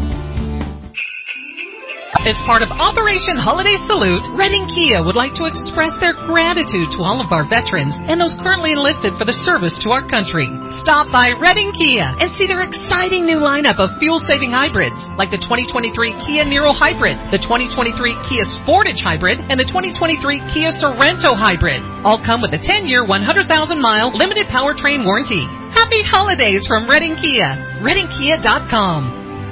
Speaker 12: As part of Operation Holiday Salute, Redding Kia would like to express their gratitude to all of our veterans and those currently enlisted for the service to our country. Stop by Redding Kia and see their exciting new lineup of fuel-saving hybrids, like the 2023 Kia Niro Hybrid, the 2023 Kia Sportage Hybrid, and the 2023 Kia Sorento Hybrid. All come with a 10-year, 100,000-mile limited powertrain warranty. Happy holidays from Redding Kia. ReddingKia.com.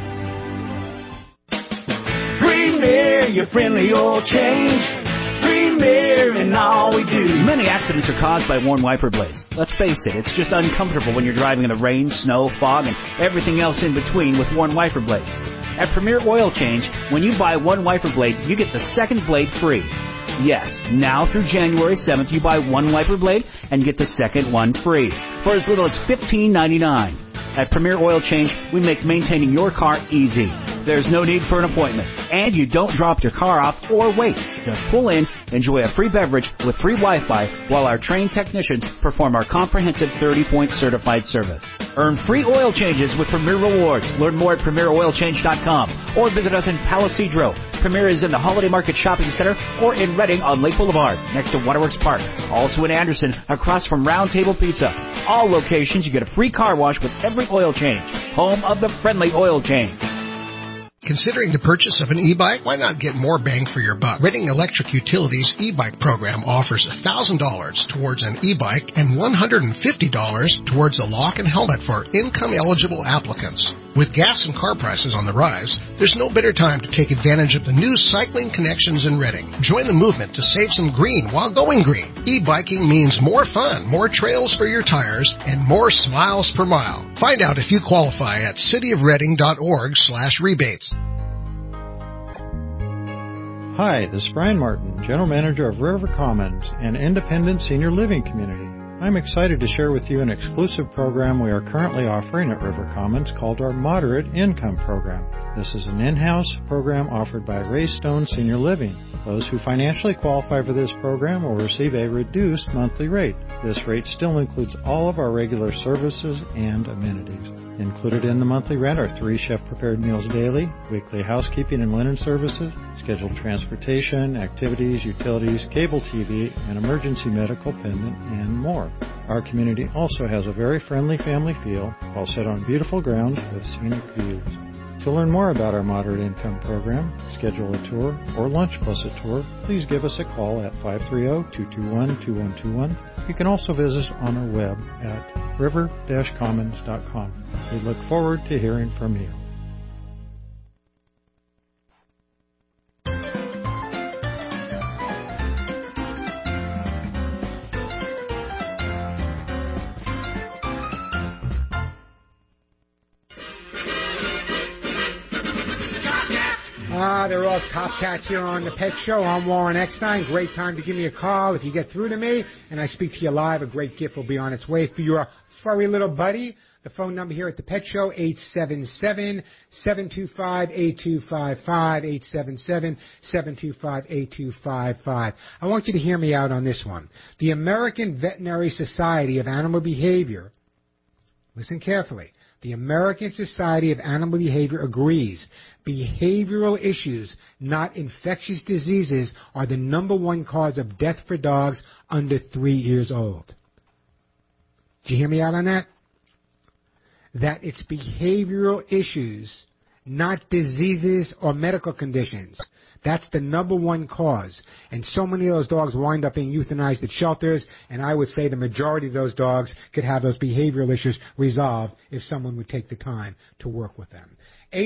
Speaker 15: Premier, your friendly oil change. Premier in all we do. Many accidents are caused by worn wiper blades. Let's face it, it's just uncomfortable when you're driving in the rain, snow, fog, and everything else in between with worn wiper blades. At Premier Oil Change, when you buy one wiper blade, you get the second blade free. Yes, now through January 7th, you buy one wiper blade and you get the second one free for as little as $15.99. At Premier Oil Change, we make maintaining your car easy. There's no need for an appointment, and you don't drop your car off or wait. Just pull in, enjoy a free beverage with free Wi-Fi while our trained technicians perform our comprehensive 30-point certified service. Earn free oil changes with Premier Rewards. Learn more at PremierOilChange.com or visit us in Palo Cedro. Premier is in the Holiday Market Shopping Center or in Redding on Lake Boulevard next to Waterworks Park. Also in Anderson across from Round Table Pizza. All locations you get a free car wash with every oil change. Home of the friendly oil change.
Speaker 16: Considering the purchase of an e-bike? Why not get more bang for your buck? Redding Electric Utilities e-bike program offers $1,000 towards an e-bike and $150 towards a lock and helmet for income-eligible applicants. With gas and car prices on the rise, there's no better time to take advantage of the new cycling connections in Redding. Join the movement to save some green while going green. E-biking means more fun, more trails for your tires, and more smiles per mile. Find out if you qualify at cityofredding.org/rebates.
Speaker 23: Hi, this is Brian Martin, General Manager of River Commons, an independent senior living community. I'm excited to share with you an exclusive program we are currently offering at River Commons called our Moderate Income Program. This is an in-house program offered by Ray Stone Senior Living. Those who financially qualify for this program will receive a reduced monthly rate. This rate still includes all of our regular services and amenities. Included in the monthly rent are 3 chef-prepared meals daily, weekly housekeeping and linen services, scheduled transportation, activities, utilities, cable TV, and emergency medical pendant, and more. Our community also has a very friendly family feel while set on beautiful grounds with scenic views. To learn more about our Moderate Income Program, schedule a tour, or lunch plus a tour, please give us a call at 530-221-2121. You can also visit us on our web at river-commons.com. We look forward to hearing from you.
Speaker 22: They're all top cats here on The Pet Show. I'm Warren Eckstein. Great time to give me a call. If you get through to me and I speak to you live, a great gift will be on its way for your furry little buddy. The phone number here at The Pet Show, 877-725-8255, 877-725-8255. I want you to hear me out on this one. The American Veterinary Society of Animal Behavior, listen carefully, the American Society of Animal Behavior agrees behavioral issues, not infectious diseases, are the number one cause of death for dogs under 3 years old. Did you hear me out on that? That it's behavioral issues, not diseases or medical conditions. That's the number one cause. And so many of those dogs wind up being euthanized at shelters, and I would say the majority of those dogs could have those behavioral issues resolved if someone would take the time to work with them.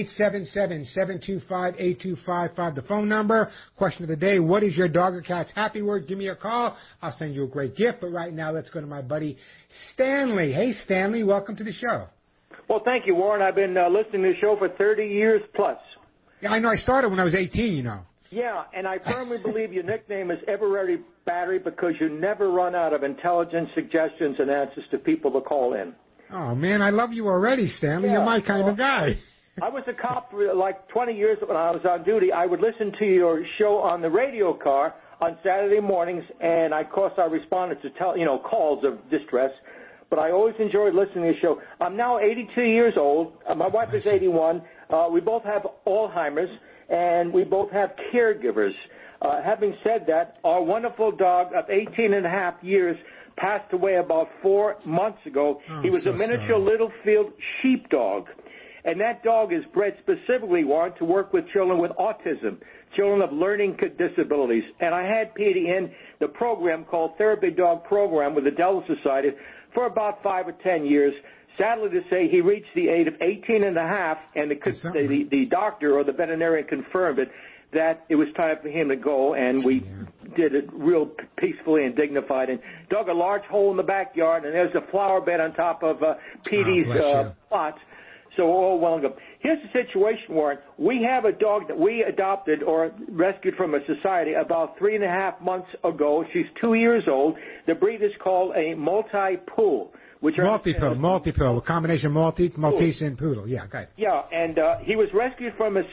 Speaker 22: 877-725-8255, the phone number. Question of the day, what is your dog or cat's happy word? Give me a call. I'll send you a great gift. But right now, let's go to my buddy Stanley. Hey, Stanley, welcome to the show.
Speaker 14: Well, thank you, Warren. I've been listening to the show for 30 years plus.
Speaker 22: Yeah, I know. I started when I was 18, you know.
Speaker 14: Yeah, and I firmly believe your nickname is Ever-Ready Battery because you never run out of intelligent suggestions and answers to people that call in.
Speaker 22: Oh, man, I love you already, Stanley.
Speaker 14: Yeah,
Speaker 22: you're my kind of guy.
Speaker 14: I was a cop for like 20 years when I was on duty. I would listen to your show on the radio car on Saturday mornings, and of course I responded to calls of distress. But I always enjoyed listening to the show. I'm now 82 years old. My wife is 81. We both have Alzheimer's, and we both have caregivers. Having said that, our wonderful dog of 18 and a half years passed away about 4 months ago. He was a miniature Littlefield sheepdog. And that dog is bred specifically, Warren, to work with children with autism, children of learning disabilities. And I had Petey in the program called Therapy Dog Program with the Dental Society for about 5 or 10 years. Sadly to say, he reached the age of 18 and a half, and the doctor or the veterinarian confirmed it, that it was time for him to go, and we did it real peacefully and dignified, and dug a large hole in the backyard, and there's a flower bed on top of Petey's plot. So all well and good. Here's the situation, Warren. We have a dog that we adopted or rescued from a society about 3.5 months ago. She's 2 years old. The breed is called a Maltipoo.
Speaker 22: Multi-pill, a combination Maltese and Poodle. Yeah, okay.
Speaker 14: Yeah, and he was rescued from a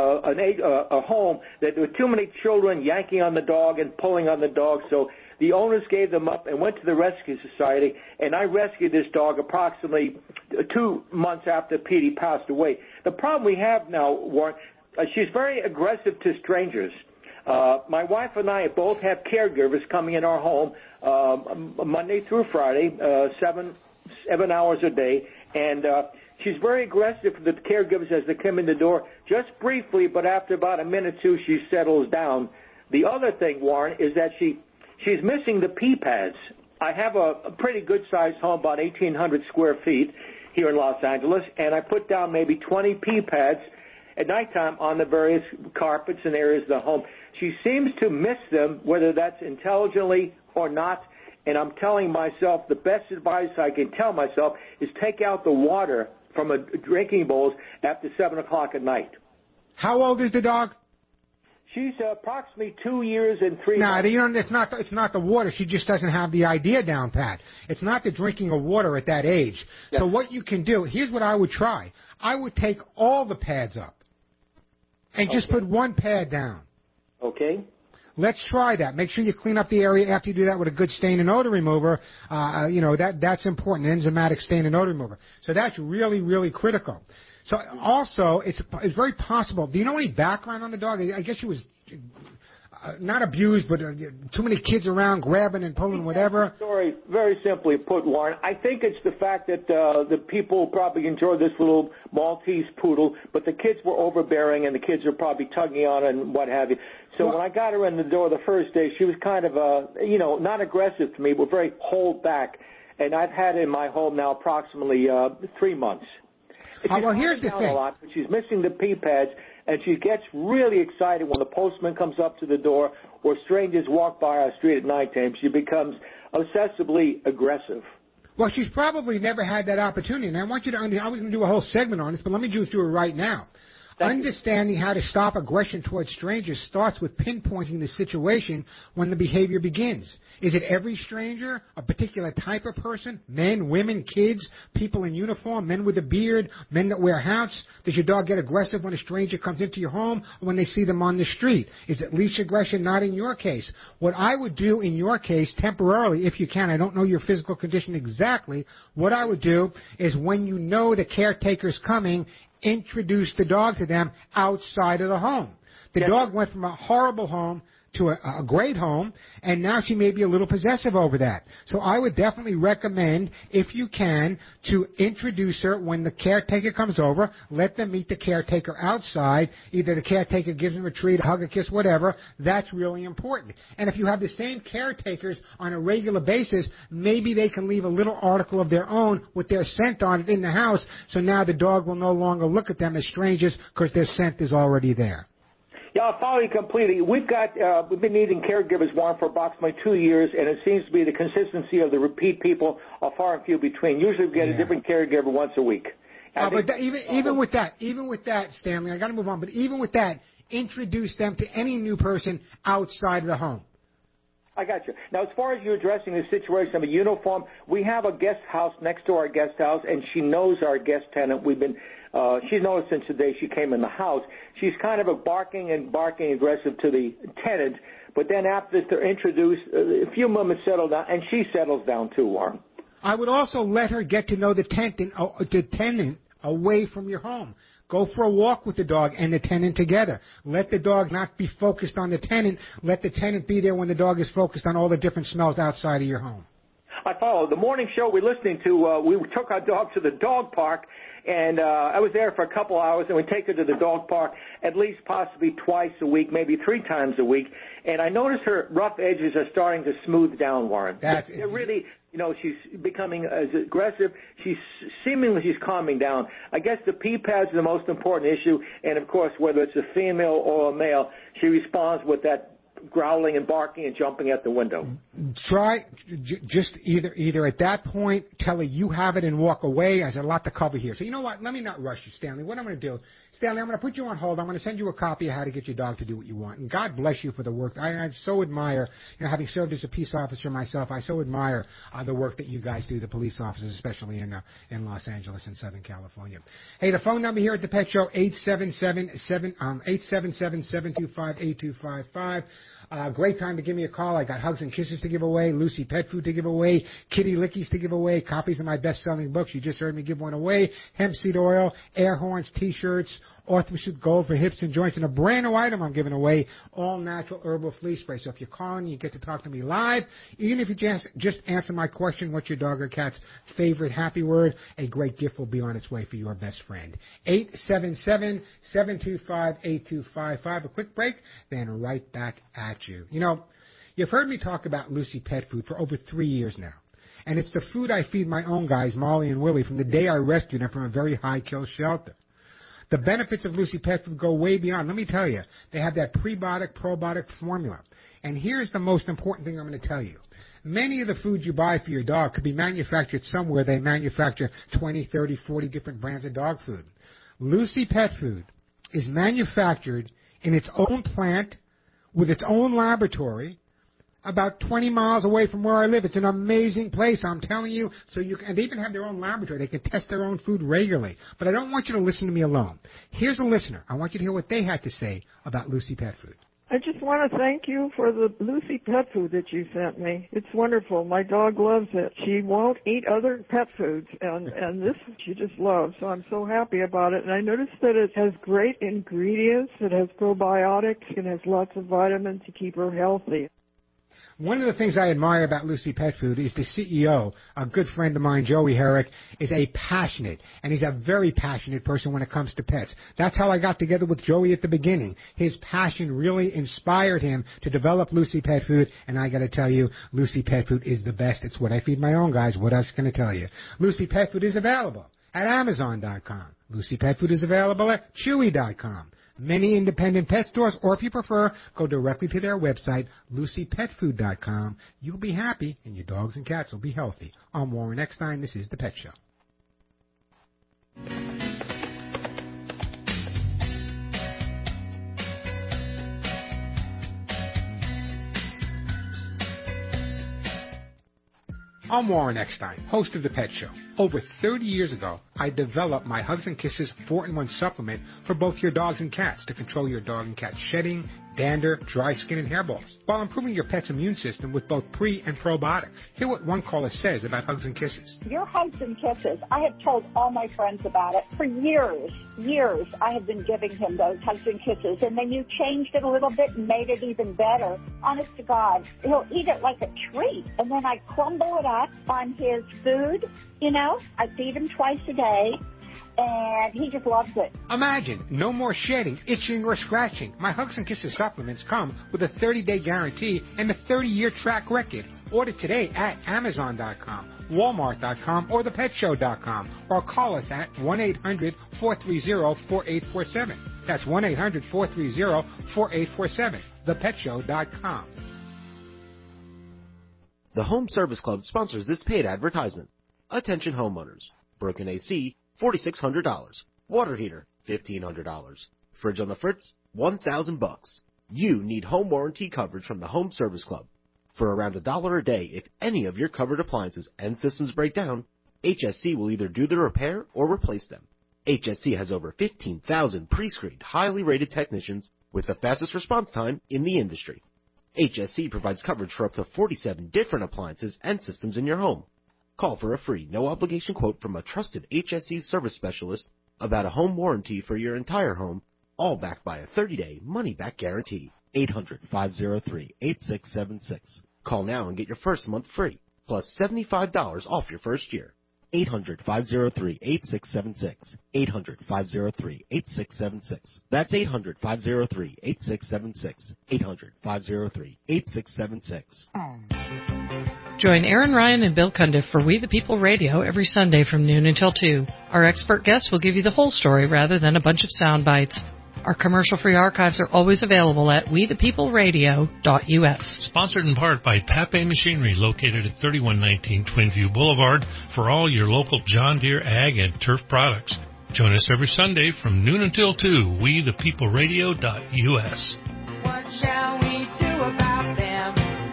Speaker 14: home that there were too many children yanking on the dog and pulling on the dog, so the owners gave them up and went to the rescue society, and I rescued this dog approximately 2 months after Petey passed away. The problem we have now, Warren, she's very aggressive to strangers. My wife and I both have caregivers coming in our home Monday through Friday, 7 hours a day, and she's very aggressive to the caregivers as they come in the door, just briefly, but after about a minute or two, she settles down. The other thing, Warren, is that she's missing the pee pads. I have a pretty good-sized home, about 1,800 square feet here in Los Angeles, and I put down maybe 20 pee pads at nighttime on the various carpets and areas of the home. She seems to miss them, whether that's intelligently or not, and I'm telling myself the best advice I can tell myself is take out the water from a drinking bowls after 7 o'clock at night.
Speaker 22: How old is the dog?
Speaker 14: She's approximately 2 years and 3 months.
Speaker 22: It's not the water. She just doesn't have the idea down pat. It's not the drinking of water at that age. Yes. So what you can do, here's what I would try. I would take all the pads up and just put one pad down.
Speaker 14: Okay.
Speaker 22: Let's try that. Make sure you clean up the area after you do that with a good stain and odor remover. That's important, enzymatic stain and odor remover. So that's really, really critical. So also, it's very possible. Do you know any background on the dog? I guess she was not abused, but too many kids around grabbing and pulling whatever.
Speaker 14: Story, very simply put, Warren. I think it's the fact that the people probably enjoyed this little Maltese poodle, but the kids were overbearing and the kids were probably tugging on it and what have you. So when I got her in the door the first day, she was kind of, not aggressive to me, but very hold back. And I've had her in my home now approximately 3 months.
Speaker 22: Well, here's the thing.
Speaker 14: A lot, but she's missing the pee pads, and she gets really excited when the postman comes up to the door or strangers walk by our street at nighttime. She becomes obsessively aggressive.
Speaker 22: Well, she's probably never had that opportunity, and I want you to I was going to do a whole segment on this, but let me just do it right now. Understanding how to stop aggression towards strangers starts with pinpointing the situation when the behavior begins. Is it every stranger, a particular type of person, men, women, kids, people in uniform, men with a beard, men that wear hats? Does your dog get aggressive when a stranger comes into your home or when they see them on the street? Is it leash aggression? Not in your case. What I would do in your case, temporarily, if you can, I don't know your physical condition exactly, what I would do is when you know the caretaker's coming, introduce the dog to them outside of the home. The dog went from a horrible home to a great home, and now she may be a little possessive over that. So I would definitely recommend, if you can, to introduce her when the caretaker comes over. Let them meet the caretaker outside. Either the caretaker gives them a treat, a hug, a kiss, whatever. That's really important. And if you have the same caretakers on a regular basis, maybe they can leave a little article of their own with their scent on it in the house, so now the dog will no longer look at them as strangers because their scent is already there.
Speaker 14: Yeah, I'll follow you completely. We've been needing caregivers, Warren, for approximately 2 years, and it seems to be the consistency of the repeat people are far and few between. Usually we get a different caregiver once a week.
Speaker 22: But even with that, Stanley, I got to move on. But even with that, introduce them to any new person outside of the home.
Speaker 14: I got you. Now, as far as you addressing the situation of a uniform, we have a guest house next to our guest house, and she knows our guest tenant. She's known since the day she came in the house. She's kind of barking aggressive to the tenant, but then after they're introduced, a few moments settle down, and she settles down too, Warren.
Speaker 22: I would also let her get to know the tenant away from your home. Go for a walk with the dog and the tenant together. Let the dog not be focused on the tenant. Let the tenant be there when the dog is focused on all the different smells outside of your home.
Speaker 14: I follow. The morning show we're listening to, we took our dog to the dog park, and I was there for a couple hours, and we take her to the dog park at least possibly twice a week, maybe 3 times a week. And I noticed her rough edges are starting to smooth down, Warren. They're really, she's becoming as aggressive. She's calming down. I guess the pee pads are the most important issue, and of course, whether it's a female or a male, she responds with that growling and barking and jumping at the window.
Speaker 22: Try just either at that point, tell her you have it and walk away. There's a lot to cover here. So you know what? Let me not rush you, Stanley. What I'm going to do, Stanley, I'm going to put you on hold. I'm going to send you a copy of How to Get Your Dog to Do What You Want. And God bless you for the work. I so admire, having served as a peace officer myself, I so admire the work that you guys do, the police officers, especially in Los Angeles and Southern California. Hey, the phone number here at the Pet Show, 877-725-8255. Great time to give me a call. I got hugs and kisses to give away, Lucy Pet Food to give away, Kitty Lickies to give away, copies of my best-selling books. You just heard me give one away, hemp seed oil, air horns, T-shirts, Orthoshoot Gold for hips and joints, and a brand new item I'm giving away, all-natural herbal flea spray. So if you're calling, you get to talk to me live. Even if you just answer my question, what's your dog or cat's favorite happy word, a great gift will be on its way for your best friend. 877-725-8255. A quick break, then right back at you. You've heard me talk about Lucy Pet Food for over 3 years now. And it's the food I feed my own guys, Molly and Willie, from the day I rescued them from a very high-kill shelter. The benefits of Lucy Pet Food go way beyond. Let me tell you, they have that prebiotic, probiotic formula. And here's the most important thing I'm going to tell you. Many of the foods you buy for your dog could be manufactured somewhere. They manufacture 20, 30, 40 different brands of dog food. Lucy Pet Food is manufactured in its own plant with its own laboratory about 20 miles away from where I live. It's an amazing place, I'm telling you. And they even have their own laboratory. They can test their own food regularly. But I don't want you to listen to me alone. Here's a listener. I want you to hear what they had to say about Lucy Pet Food.
Speaker 17: I just want to thank you for the Lucy Pet Food that you sent me. It's wonderful. My dog loves it. She won't eat other pet foods, and this she just loves. So I'm so happy about it. And I noticed that it has great ingredients. It has probiotics and has lots of vitamins to keep her healthy.
Speaker 22: One of the things I admire about Lucy Pet Food is the CEO, a good friend of mine, Joey Herrick, is a passionate, and he's a very passionate person when it comes to pets. That's how I got together with Joey at the beginning. His passion really inspired him to develop Lucy Pet Food, and I got to tell you, Lucy Pet Food is the best. It's what I feed my own guys. What else can I tell you? Lucy Pet Food is available at Amazon.com. Lucy Pet Food is available at Chewy.com. Many independent pet stores, or if you prefer, go directly to their website, LucyPetFood.com. You'll be happy, and your dogs and cats will be healthy. I'm Warren Eckstein. This is The Pet Show. I'm Warren Eckstein, host of The Pet Show. Over 30 years ago, I developed my Hugs and Kisses 4-in-1 supplement for both your dogs and cats to control your dog and cat shedding, dander, dry skin, and hairballs, while improving your pet's immune system with both pre- and probiotics. Hear what one caller says about Hugs and Kisses.
Speaker 18: Your Hugs and Kisses, I have told all my friends about it. For years, I have been giving him those Hugs and Kisses, and then you changed it a little bit and made it even better. Honest to God, he'll eat it like a treat, and then I crumble it up on his food. You know, I feed him twice a day, and he just loves it.
Speaker 22: Imagine, no more shedding, itching, or scratching. My Hugs and Kisses supplements come with a 30-day guarantee and a 30-year track record. Order today at Amazon.com, Walmart.com, or ThePetShow.com, or call us at 1-800-430-4847. That's 1-800-430-4847, ThePetShow.com.
Speaker 19: The Home Service Club sponsors this paid advertisement. Attention homeowners. Broken AC, $4,600. Water heater, $1,500. Fridge on the fritz, $1,000. You need home warranty coverage from the Home Service Club. For around $1 a day, if any of your covered appliances and systems break down, HSC will either do the repair or replace them. HSC has over 15,000 pre-screened, highly rated technicians with the fastest response time in the industry. HSC provides coverage for up to 47 different appliances and systems in your home. Call for a free, no-obligation quote from a trusted HSC service specialist about a home warranty for your entire home, all backed by a 30-day money-back guarantee. 800-503-8676. Call now and get your first month free, plus $75 off your first year. 800-503-8676. 800-503-8676. That's 800-503-8676. 800-503-8676.
Speaker 12: Join Aaron Ryan and Bill Cundiff for We the People Radio every Sunday from noon until 2. Our expert guests will give you the whole story rather than a bunch of sound bites. Our commercial-free archives are always available at wethepeopleradio.us.
Speaker 20: Sponsored in part by Pape Machinery, located at 3119 Twinview Boulevard, for all your local John Deere ag and turf products. Join us every Sunday from noon until 2, wethepeopleradio.us.
Speaker 3: What shall we do about them?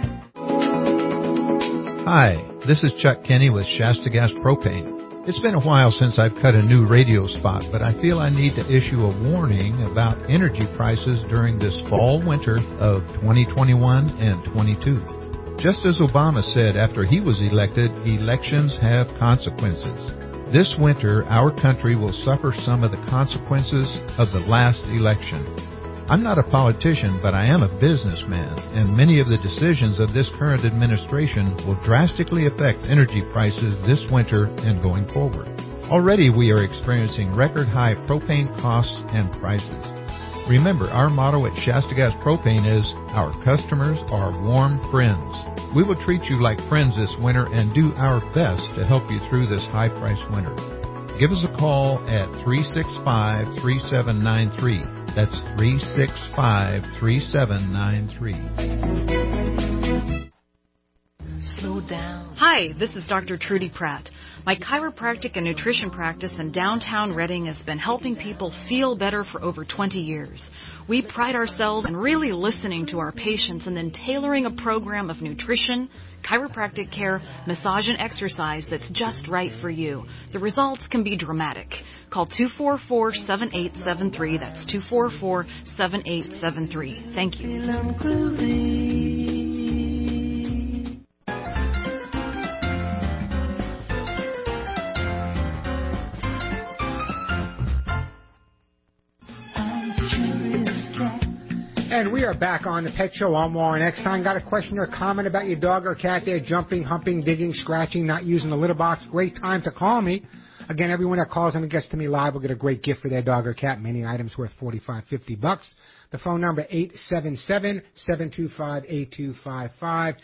Speaker 23: Hi, this is Chuck Kenny with Shasta Gas Propane. It's been a while since I've cut a new radio spot, but I feel I need to issue a warning about energy prices during this fall-winter of 2021 and 22. Just as Obama said after he was elected, elections have consequences. This winter, our country will suffer some of the consequences of the last election. I'm not a politician, but I am a businessman, and many of the decisions of this current administration will drastically affect energy prices this winter and going forward. Already we are experiencing record-high propane costs and prices. Remember, our motto at Shasta Gas Propane is, our customers are warm friends. We will treat you like friends this winter and do our best to help you through this high-priced winter. Give us a call at 365-3793. That's 365-3793.
Speaker 24: Slow down. Hi, this is Dr. Trudy Pratt. My chiropractic and nutrition practice in downtown Reading has been helping people feel better for over 20 years. We pride ourselves in really listening to our patients and then tailoring a program of nutrition, chiropractic care, massage, and exercise that's just right for you. The results can be dramatic. Call 244-7873. That's 244-7873. Thank you.
Speaker 22: And we are back on the Pet Show. I'm Warren Eckstein. Got a question or comment about your dog or cat there jumping, humping, digging, scratching, not using the litter box? Great time to call me. Again, everyone that calls and gets to me live will get a great gift for their dog or cat. Many items worth $45-50. The phone number 877-725-8255,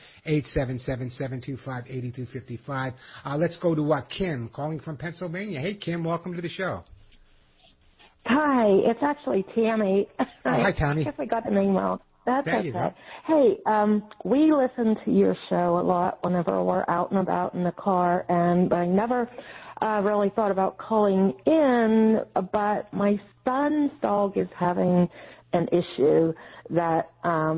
Speaker 22: 877-725-8255. Let's go to Kim, calling from Pennsylvania. Hey, Kim, welcome to the show.
Speaker 25: Hi, it's actually Tammy.
Speaker 22: Hi, Tammy.
Speaker 25: I guess I got the name wrong. That's
Speaker 22: there
Speaker 25: okay.
Speaker 22: You go.
Speaker 25: Hey, we listen to your show a lot whenever we're out and about in the car, and I never really thought about calling in, but my son's dog is having an issue that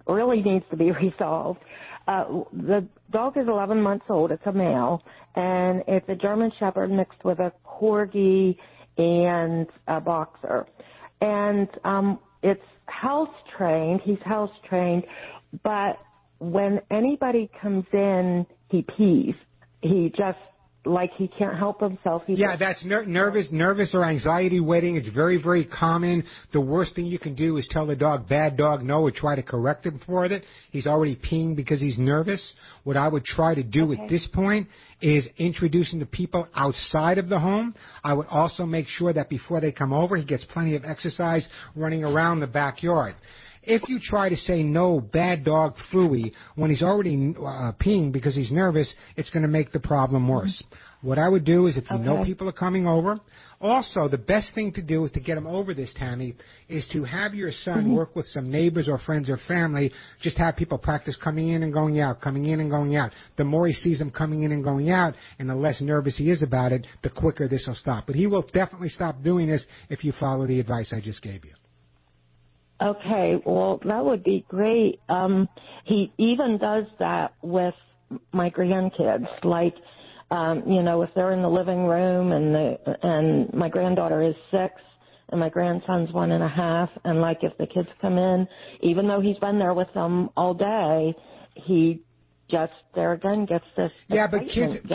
Speaker 25: really needs to be resolved. The dog is 11 months old. It's a male, and it's a German Shepherd mixed with a Corgi and a Boxer. And it's house-trained. He's house-trained, but when anybody comes in, he pees. He just, like, he can't help himself.
Speaker 22: That's nervous or anxiety wetting. It's very, very common. The worst thing you can do is tell the dog, bad dog, no, or try to correct him for it. He's already peeing because he's nervous. What I would try to do at this point is introduce him to people outside of the home. I would also make sure that before they come over, he gets plenty of exercise running around the backyard. If you try to say no, bad dog, phooey, when he's already peeing because he's nervous, it's going to make the problem worse. What I would do is if you know people are coming over, also the best thing to do is to get him over this, Tammy, is to have your son work with some neighbors or friends or family, just have people practice coming in and going out, coming in and going out. The more he sees them coming in and going out and the less nervous he is about it, the quicker this will stop. But he will definitely stop doing this if you follow the advice I just gave you.
Speaker 25: Okay, well, that would be great. He even does that with my grandkids. Like, if they're in the living room and my granddaughter is 6 and my grandson's 1.5, and like if the kids come in, even though he's been there with them all day, he just there again gets this.
Speaker 22: Yeah, but kids at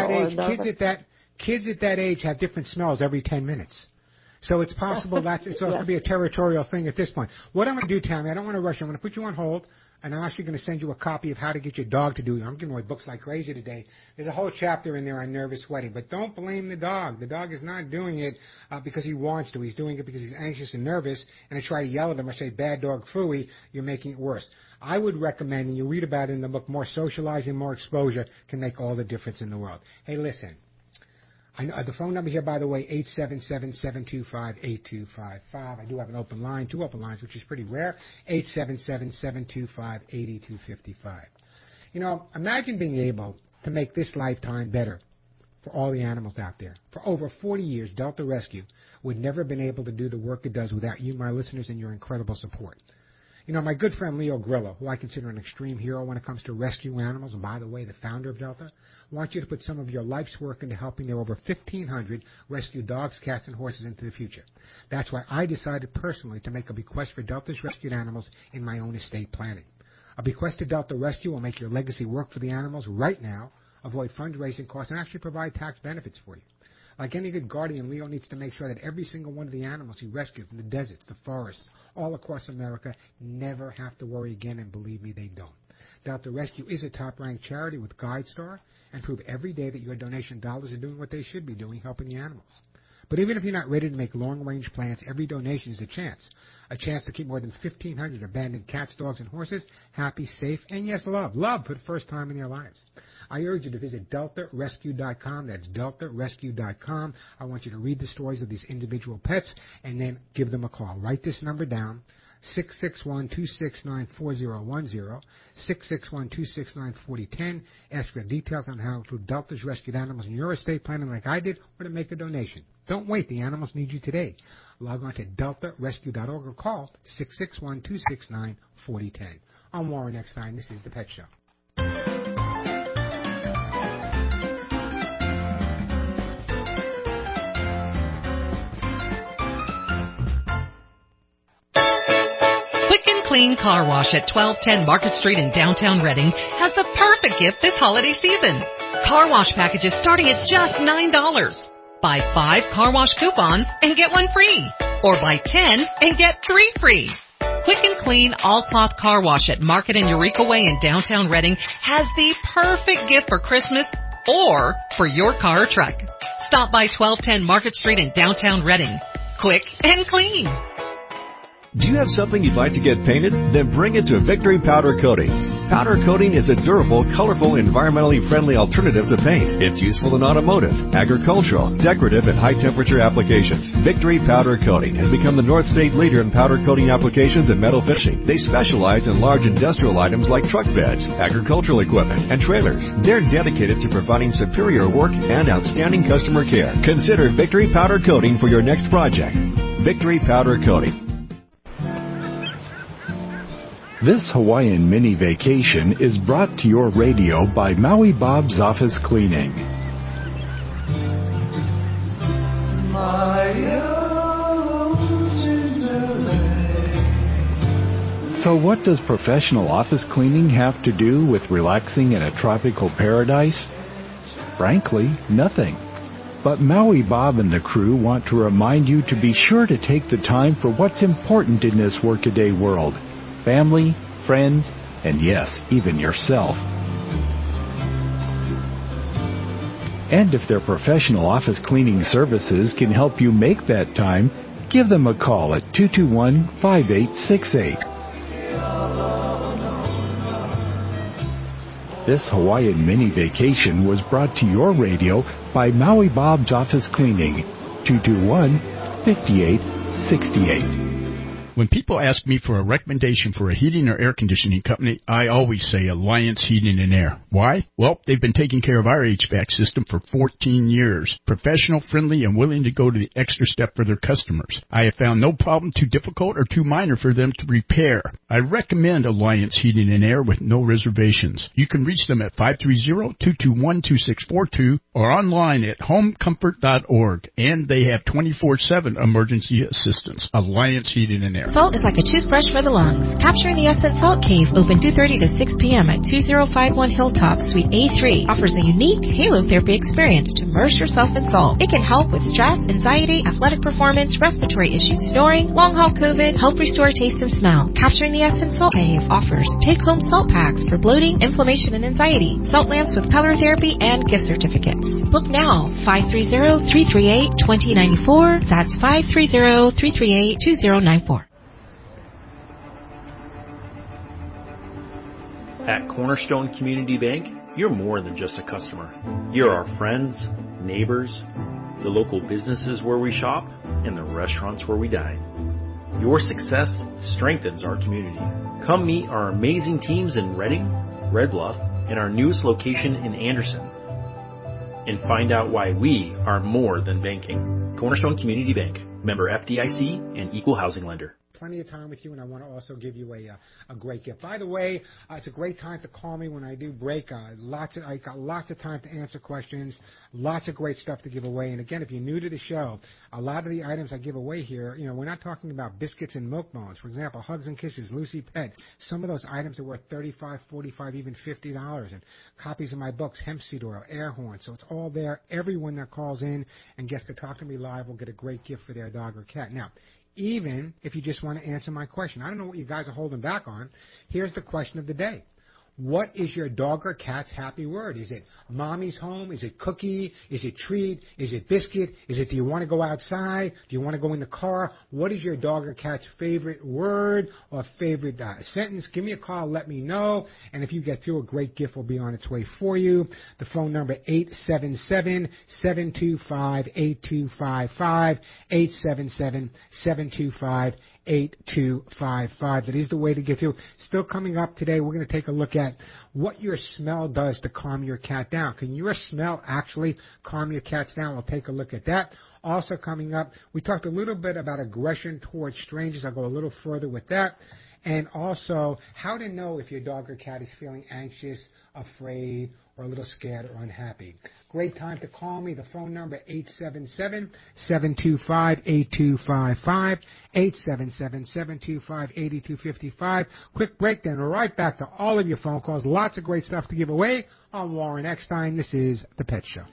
Speaker 22: that age have different smells every 10 minutes. So it's possible it's going to be a territorial thing at this point. What I'm going to do, Tammy, I don't want to rush you. I'm going to put you on hold, and I'm actually going to send you a copy of How to Get Your Dog to Do It. I'm giving away books like crazy today. There's a whole chapter in there on nervous sweating. But don't blame the dog. The dog is not doing it because he wants to. He's doing it because he's anxious and nervous, and I try to yell at him or say, bad dog, phooey, you're making it worse. I would recommend, and you read about it in the book, more socializing, more exposure can make all the difference in the world. Hey, listen. I know the phone number here, by the way, 877-725-8255. I do have an open line, 2 open lines, which is pretty rare, 877-725-8255. Imagine being able to make this lifetime better for all the animals out there. For over 40 years, Delta Rescue would never have been able to do the work it does without you, my listeners, and your incredible support. My good friend Leo Grillo, who I consider an extreme hero when it comes to rescue animals, and by the way, the founder of Delta, wants you to put some of your life's work into helping their over 1,500 rescue dogs, cats, and horses into the future. That's why I decided personally to make a bequest for Delta's rescued animals in my own estate planning. A bequest to Delta Rescue will make your legacy work for the animals right now, avoid fundraising costs, and actually provide tax benefits for you. Like any good guardian, Leo needs to make sure that every single one of the animals he rescued from the deserts, the forests, all across America never have to worry again, and believe me, they don't. Delta Rescue is a top-ranked charity with GuideStar and prove every day that your donation dollars are doing what they should be doing, helping the animals. But even if you're not ready to make long-range plans, every donation is a chance to keep more than 1,500 abandoned cats, dogs, and horses happy, safe, and yes, loved for the first time in their lives. I urge you to visit DeltaRescue.com. That's DeltaRescue.com. I want you to read the stories of these individual pets and then give them a call. Write this number down, 661-269-4010, 661-269-4010. Ask for details on how to include Delta's rescued animals in your estate planning like I did, or to make a donation. Don't wait. The animals need you today. Log on to DeltaRescue.org or call 661-269-4010. I'm Warren Eckstein. This is The Pet Show.
Speaker 12: Quick and Clean Car Wash at 1210 Market Street in downtown Reading has the perfect gift this holiday season. Car wash packages starting at just $9. Buy 5 car wash coupons and get 1 free. Or buy 10 and get 3 free. Quick and Clean all-cloth car wash at Market and Eureka Way in downtown Reading has the perfect gift for Christmas or for your car or truck. Stop by 1210 Market Street in downtown Reading. Quick and clean.
Speaker 1: Do you have something you'd like to get painted? Then bring it to Victory Powder Coating. Powder coating is a durable, colorful, environmentally friendly alternative to paint. It's useful in automotive, agricultural, decorative, and high-temperature applications. Victory Powder Coating has become the North State leader in powder coating applications and metal finishing. They specialize in large industrial items like truck beds, agricultural equipment, and trailers. They're dedicated to providing superior work and outstanding customer care. Consider Victory Powder Coating for your next project. Victory Powder Coating.
Speaker 2: This Hawaiian mini vacation is brought to your radio by Maui Bob's Office Cleaning. So what does professional office cleaning have to do with relaxing in a tropical paradise? Frankly, nothing. But Maui Bob and the crew want to remind you to be sure to take the time for what's important in this workaday world. Family, friends, and yes, even yourself. And if their professional office cleaning services can help you make that time, give them a call at 221-5868. This Hawaiian mini vacation was brought to your radio by Maui Bob's Office Cleaning, 221-5868.
Speaker 4: When people ask me for a recommendation for a heating or air conditioning company, I always say Alliance Heating and Air. Why? Well, they've been taking care of our HVAC system for 14 years. Professional, friendly, and willing to go to the extra step for their customers. I have found no problem too difficult or too minor for them to repair. I recommend Alliance Heating and Air with no reservations. You can reach them at 530-221-2642 or online at homecomfort.org. And they have 24/7 emergency assistance. Alliance Heating and Air.
Speaker 5: Salt is like a toothbrush for the lungs. Capturing the Essence Salt Cave, open 2:30 to 6 p.m. at 2051 Hilltop, Suite A3, offers a unique halotherapy experience to immerse yourself in salt. It can help with stress, anxiety, athletic performance, respiratory issues, snoring, long-haul COVID, help restore taste and smell. Capturing the Essence Salt Cave offers take-home salt packs for bloating, inflammation, and anxiety, salt lamps with color therapy, and gift certificates. Book now, 530-338-2094. That's 530-338-2094.
Speaker 6: At Cornerstone Community Bank, you're more than just a customer. You're our friends, neighbors, the local businesses where we shop, and the restaurants where we dine. Your success strengthens our community. Come meet our amazing teams in Redding, Red Bluff, and our newest location in Anderson. And find out why we are more than banking. Cornerstone Community Bank, member FDIC and equal housing lender.
Speaker 22: Plenty of time with you, and I want to also give you a great gift. By the way, it's a great time to call me when I do break. I got lots of time to answer questions, lots of great stuff to give away. And again, if you're new to the show, a lot of the items I give away here, we're not talking about biscuits and milk bones. For example, Hugs and Kisses, Lucy Pet. Some of those items are worth $35, $45, even $50. And copies of my books, Hemp Seed Oil, Air Horn. So it's all there. Everyone that calls in and gets to talk to me live will get a great gift for their dog or cat. Now, even if you just want to answer my question. I don't know what you guys are holding back on. Here's the question of the day. What is your dog or cat's happy word? Is it mommy's home? Is it cookie? Is it treat? Is it biscuit? Is it do you want to go outside? Do you want to go in the car? What is your dog or cat's favorite word or favorite sentence? Give me a call. Let me know. And if you get through, a great gift will be on its way for you. The phone number 877-725-8255, 877-725-8255. That is the way to get through. Still coming up today, we're going to take a look at what your smell does to calm your cat down. Can your smell actually calm your cats down? We'll take a look at that. Also coming up, we talked a little bit about aggression towards strangers. I'll go a little further with that. And also, how to know if your dog or cat is feeling anxious, afraid, or a little scared or unhappy. Great time to call me. The phone number, 877-725-8255, 877-725-8255. Quick break, then right back to all of your phone calls. Lots of great stuff to give away. I'm Warren Eckstein. This is The Pet Show.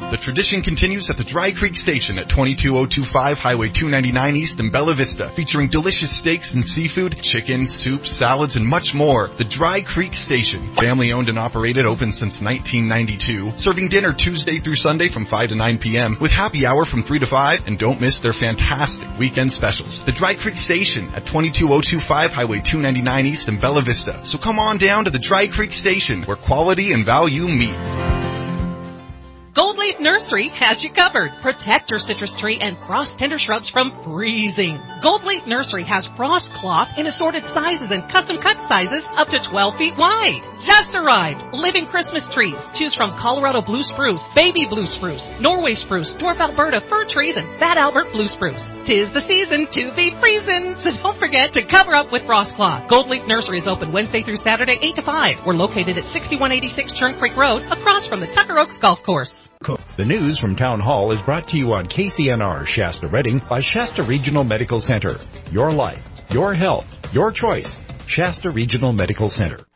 Speaker 7: The tradition continues at the Dry Creek Station at 22025 Highway 299 East in Bella Vista, featuring delicious steaks and seafood, chicken, soups, salads, and much more. The Dry Creek Station, family owned and operated, open since 1992, serving dinner Tuesday through Sunday from 5 to 9 p.m. with happy hour from 3 to 5, and don't miss their fantastic weekend specials. The Dry Creek Station at 22025 Highway 299 East in Bella Vista. So come on down to the Dry Creek Station, where quality and value meet.
Speaker 12: Gold Leaf Nursery has you covered. Protect your citrus tree and frost tender shrubs from freezing. Gold Leaf Nursery has frost cloth in assorted sizes and custom cut sizes up to 12 feet wide. Just arrived. Living Christmas trees. Choose from Colorado blue spruce, baby blue spruce, Norway spruce, dwarf Alberta fir trees, and fat Albert blue spruce. 'Tis the season to be freezing, so don't forget to cover up with frost cloth. Gold Leaf Nursery is open Wednesday through Saturday, 8 to 5. We're located at 6186 Churn Creek Road, across from the Tucker Oaks Golf Course.
Speaker 2: The news from Town Hall is brought to you on KCNR Shasta Redding by Shasta Regional Medical Center. Your life, your health, your choice. Shasta Regional Medical Center.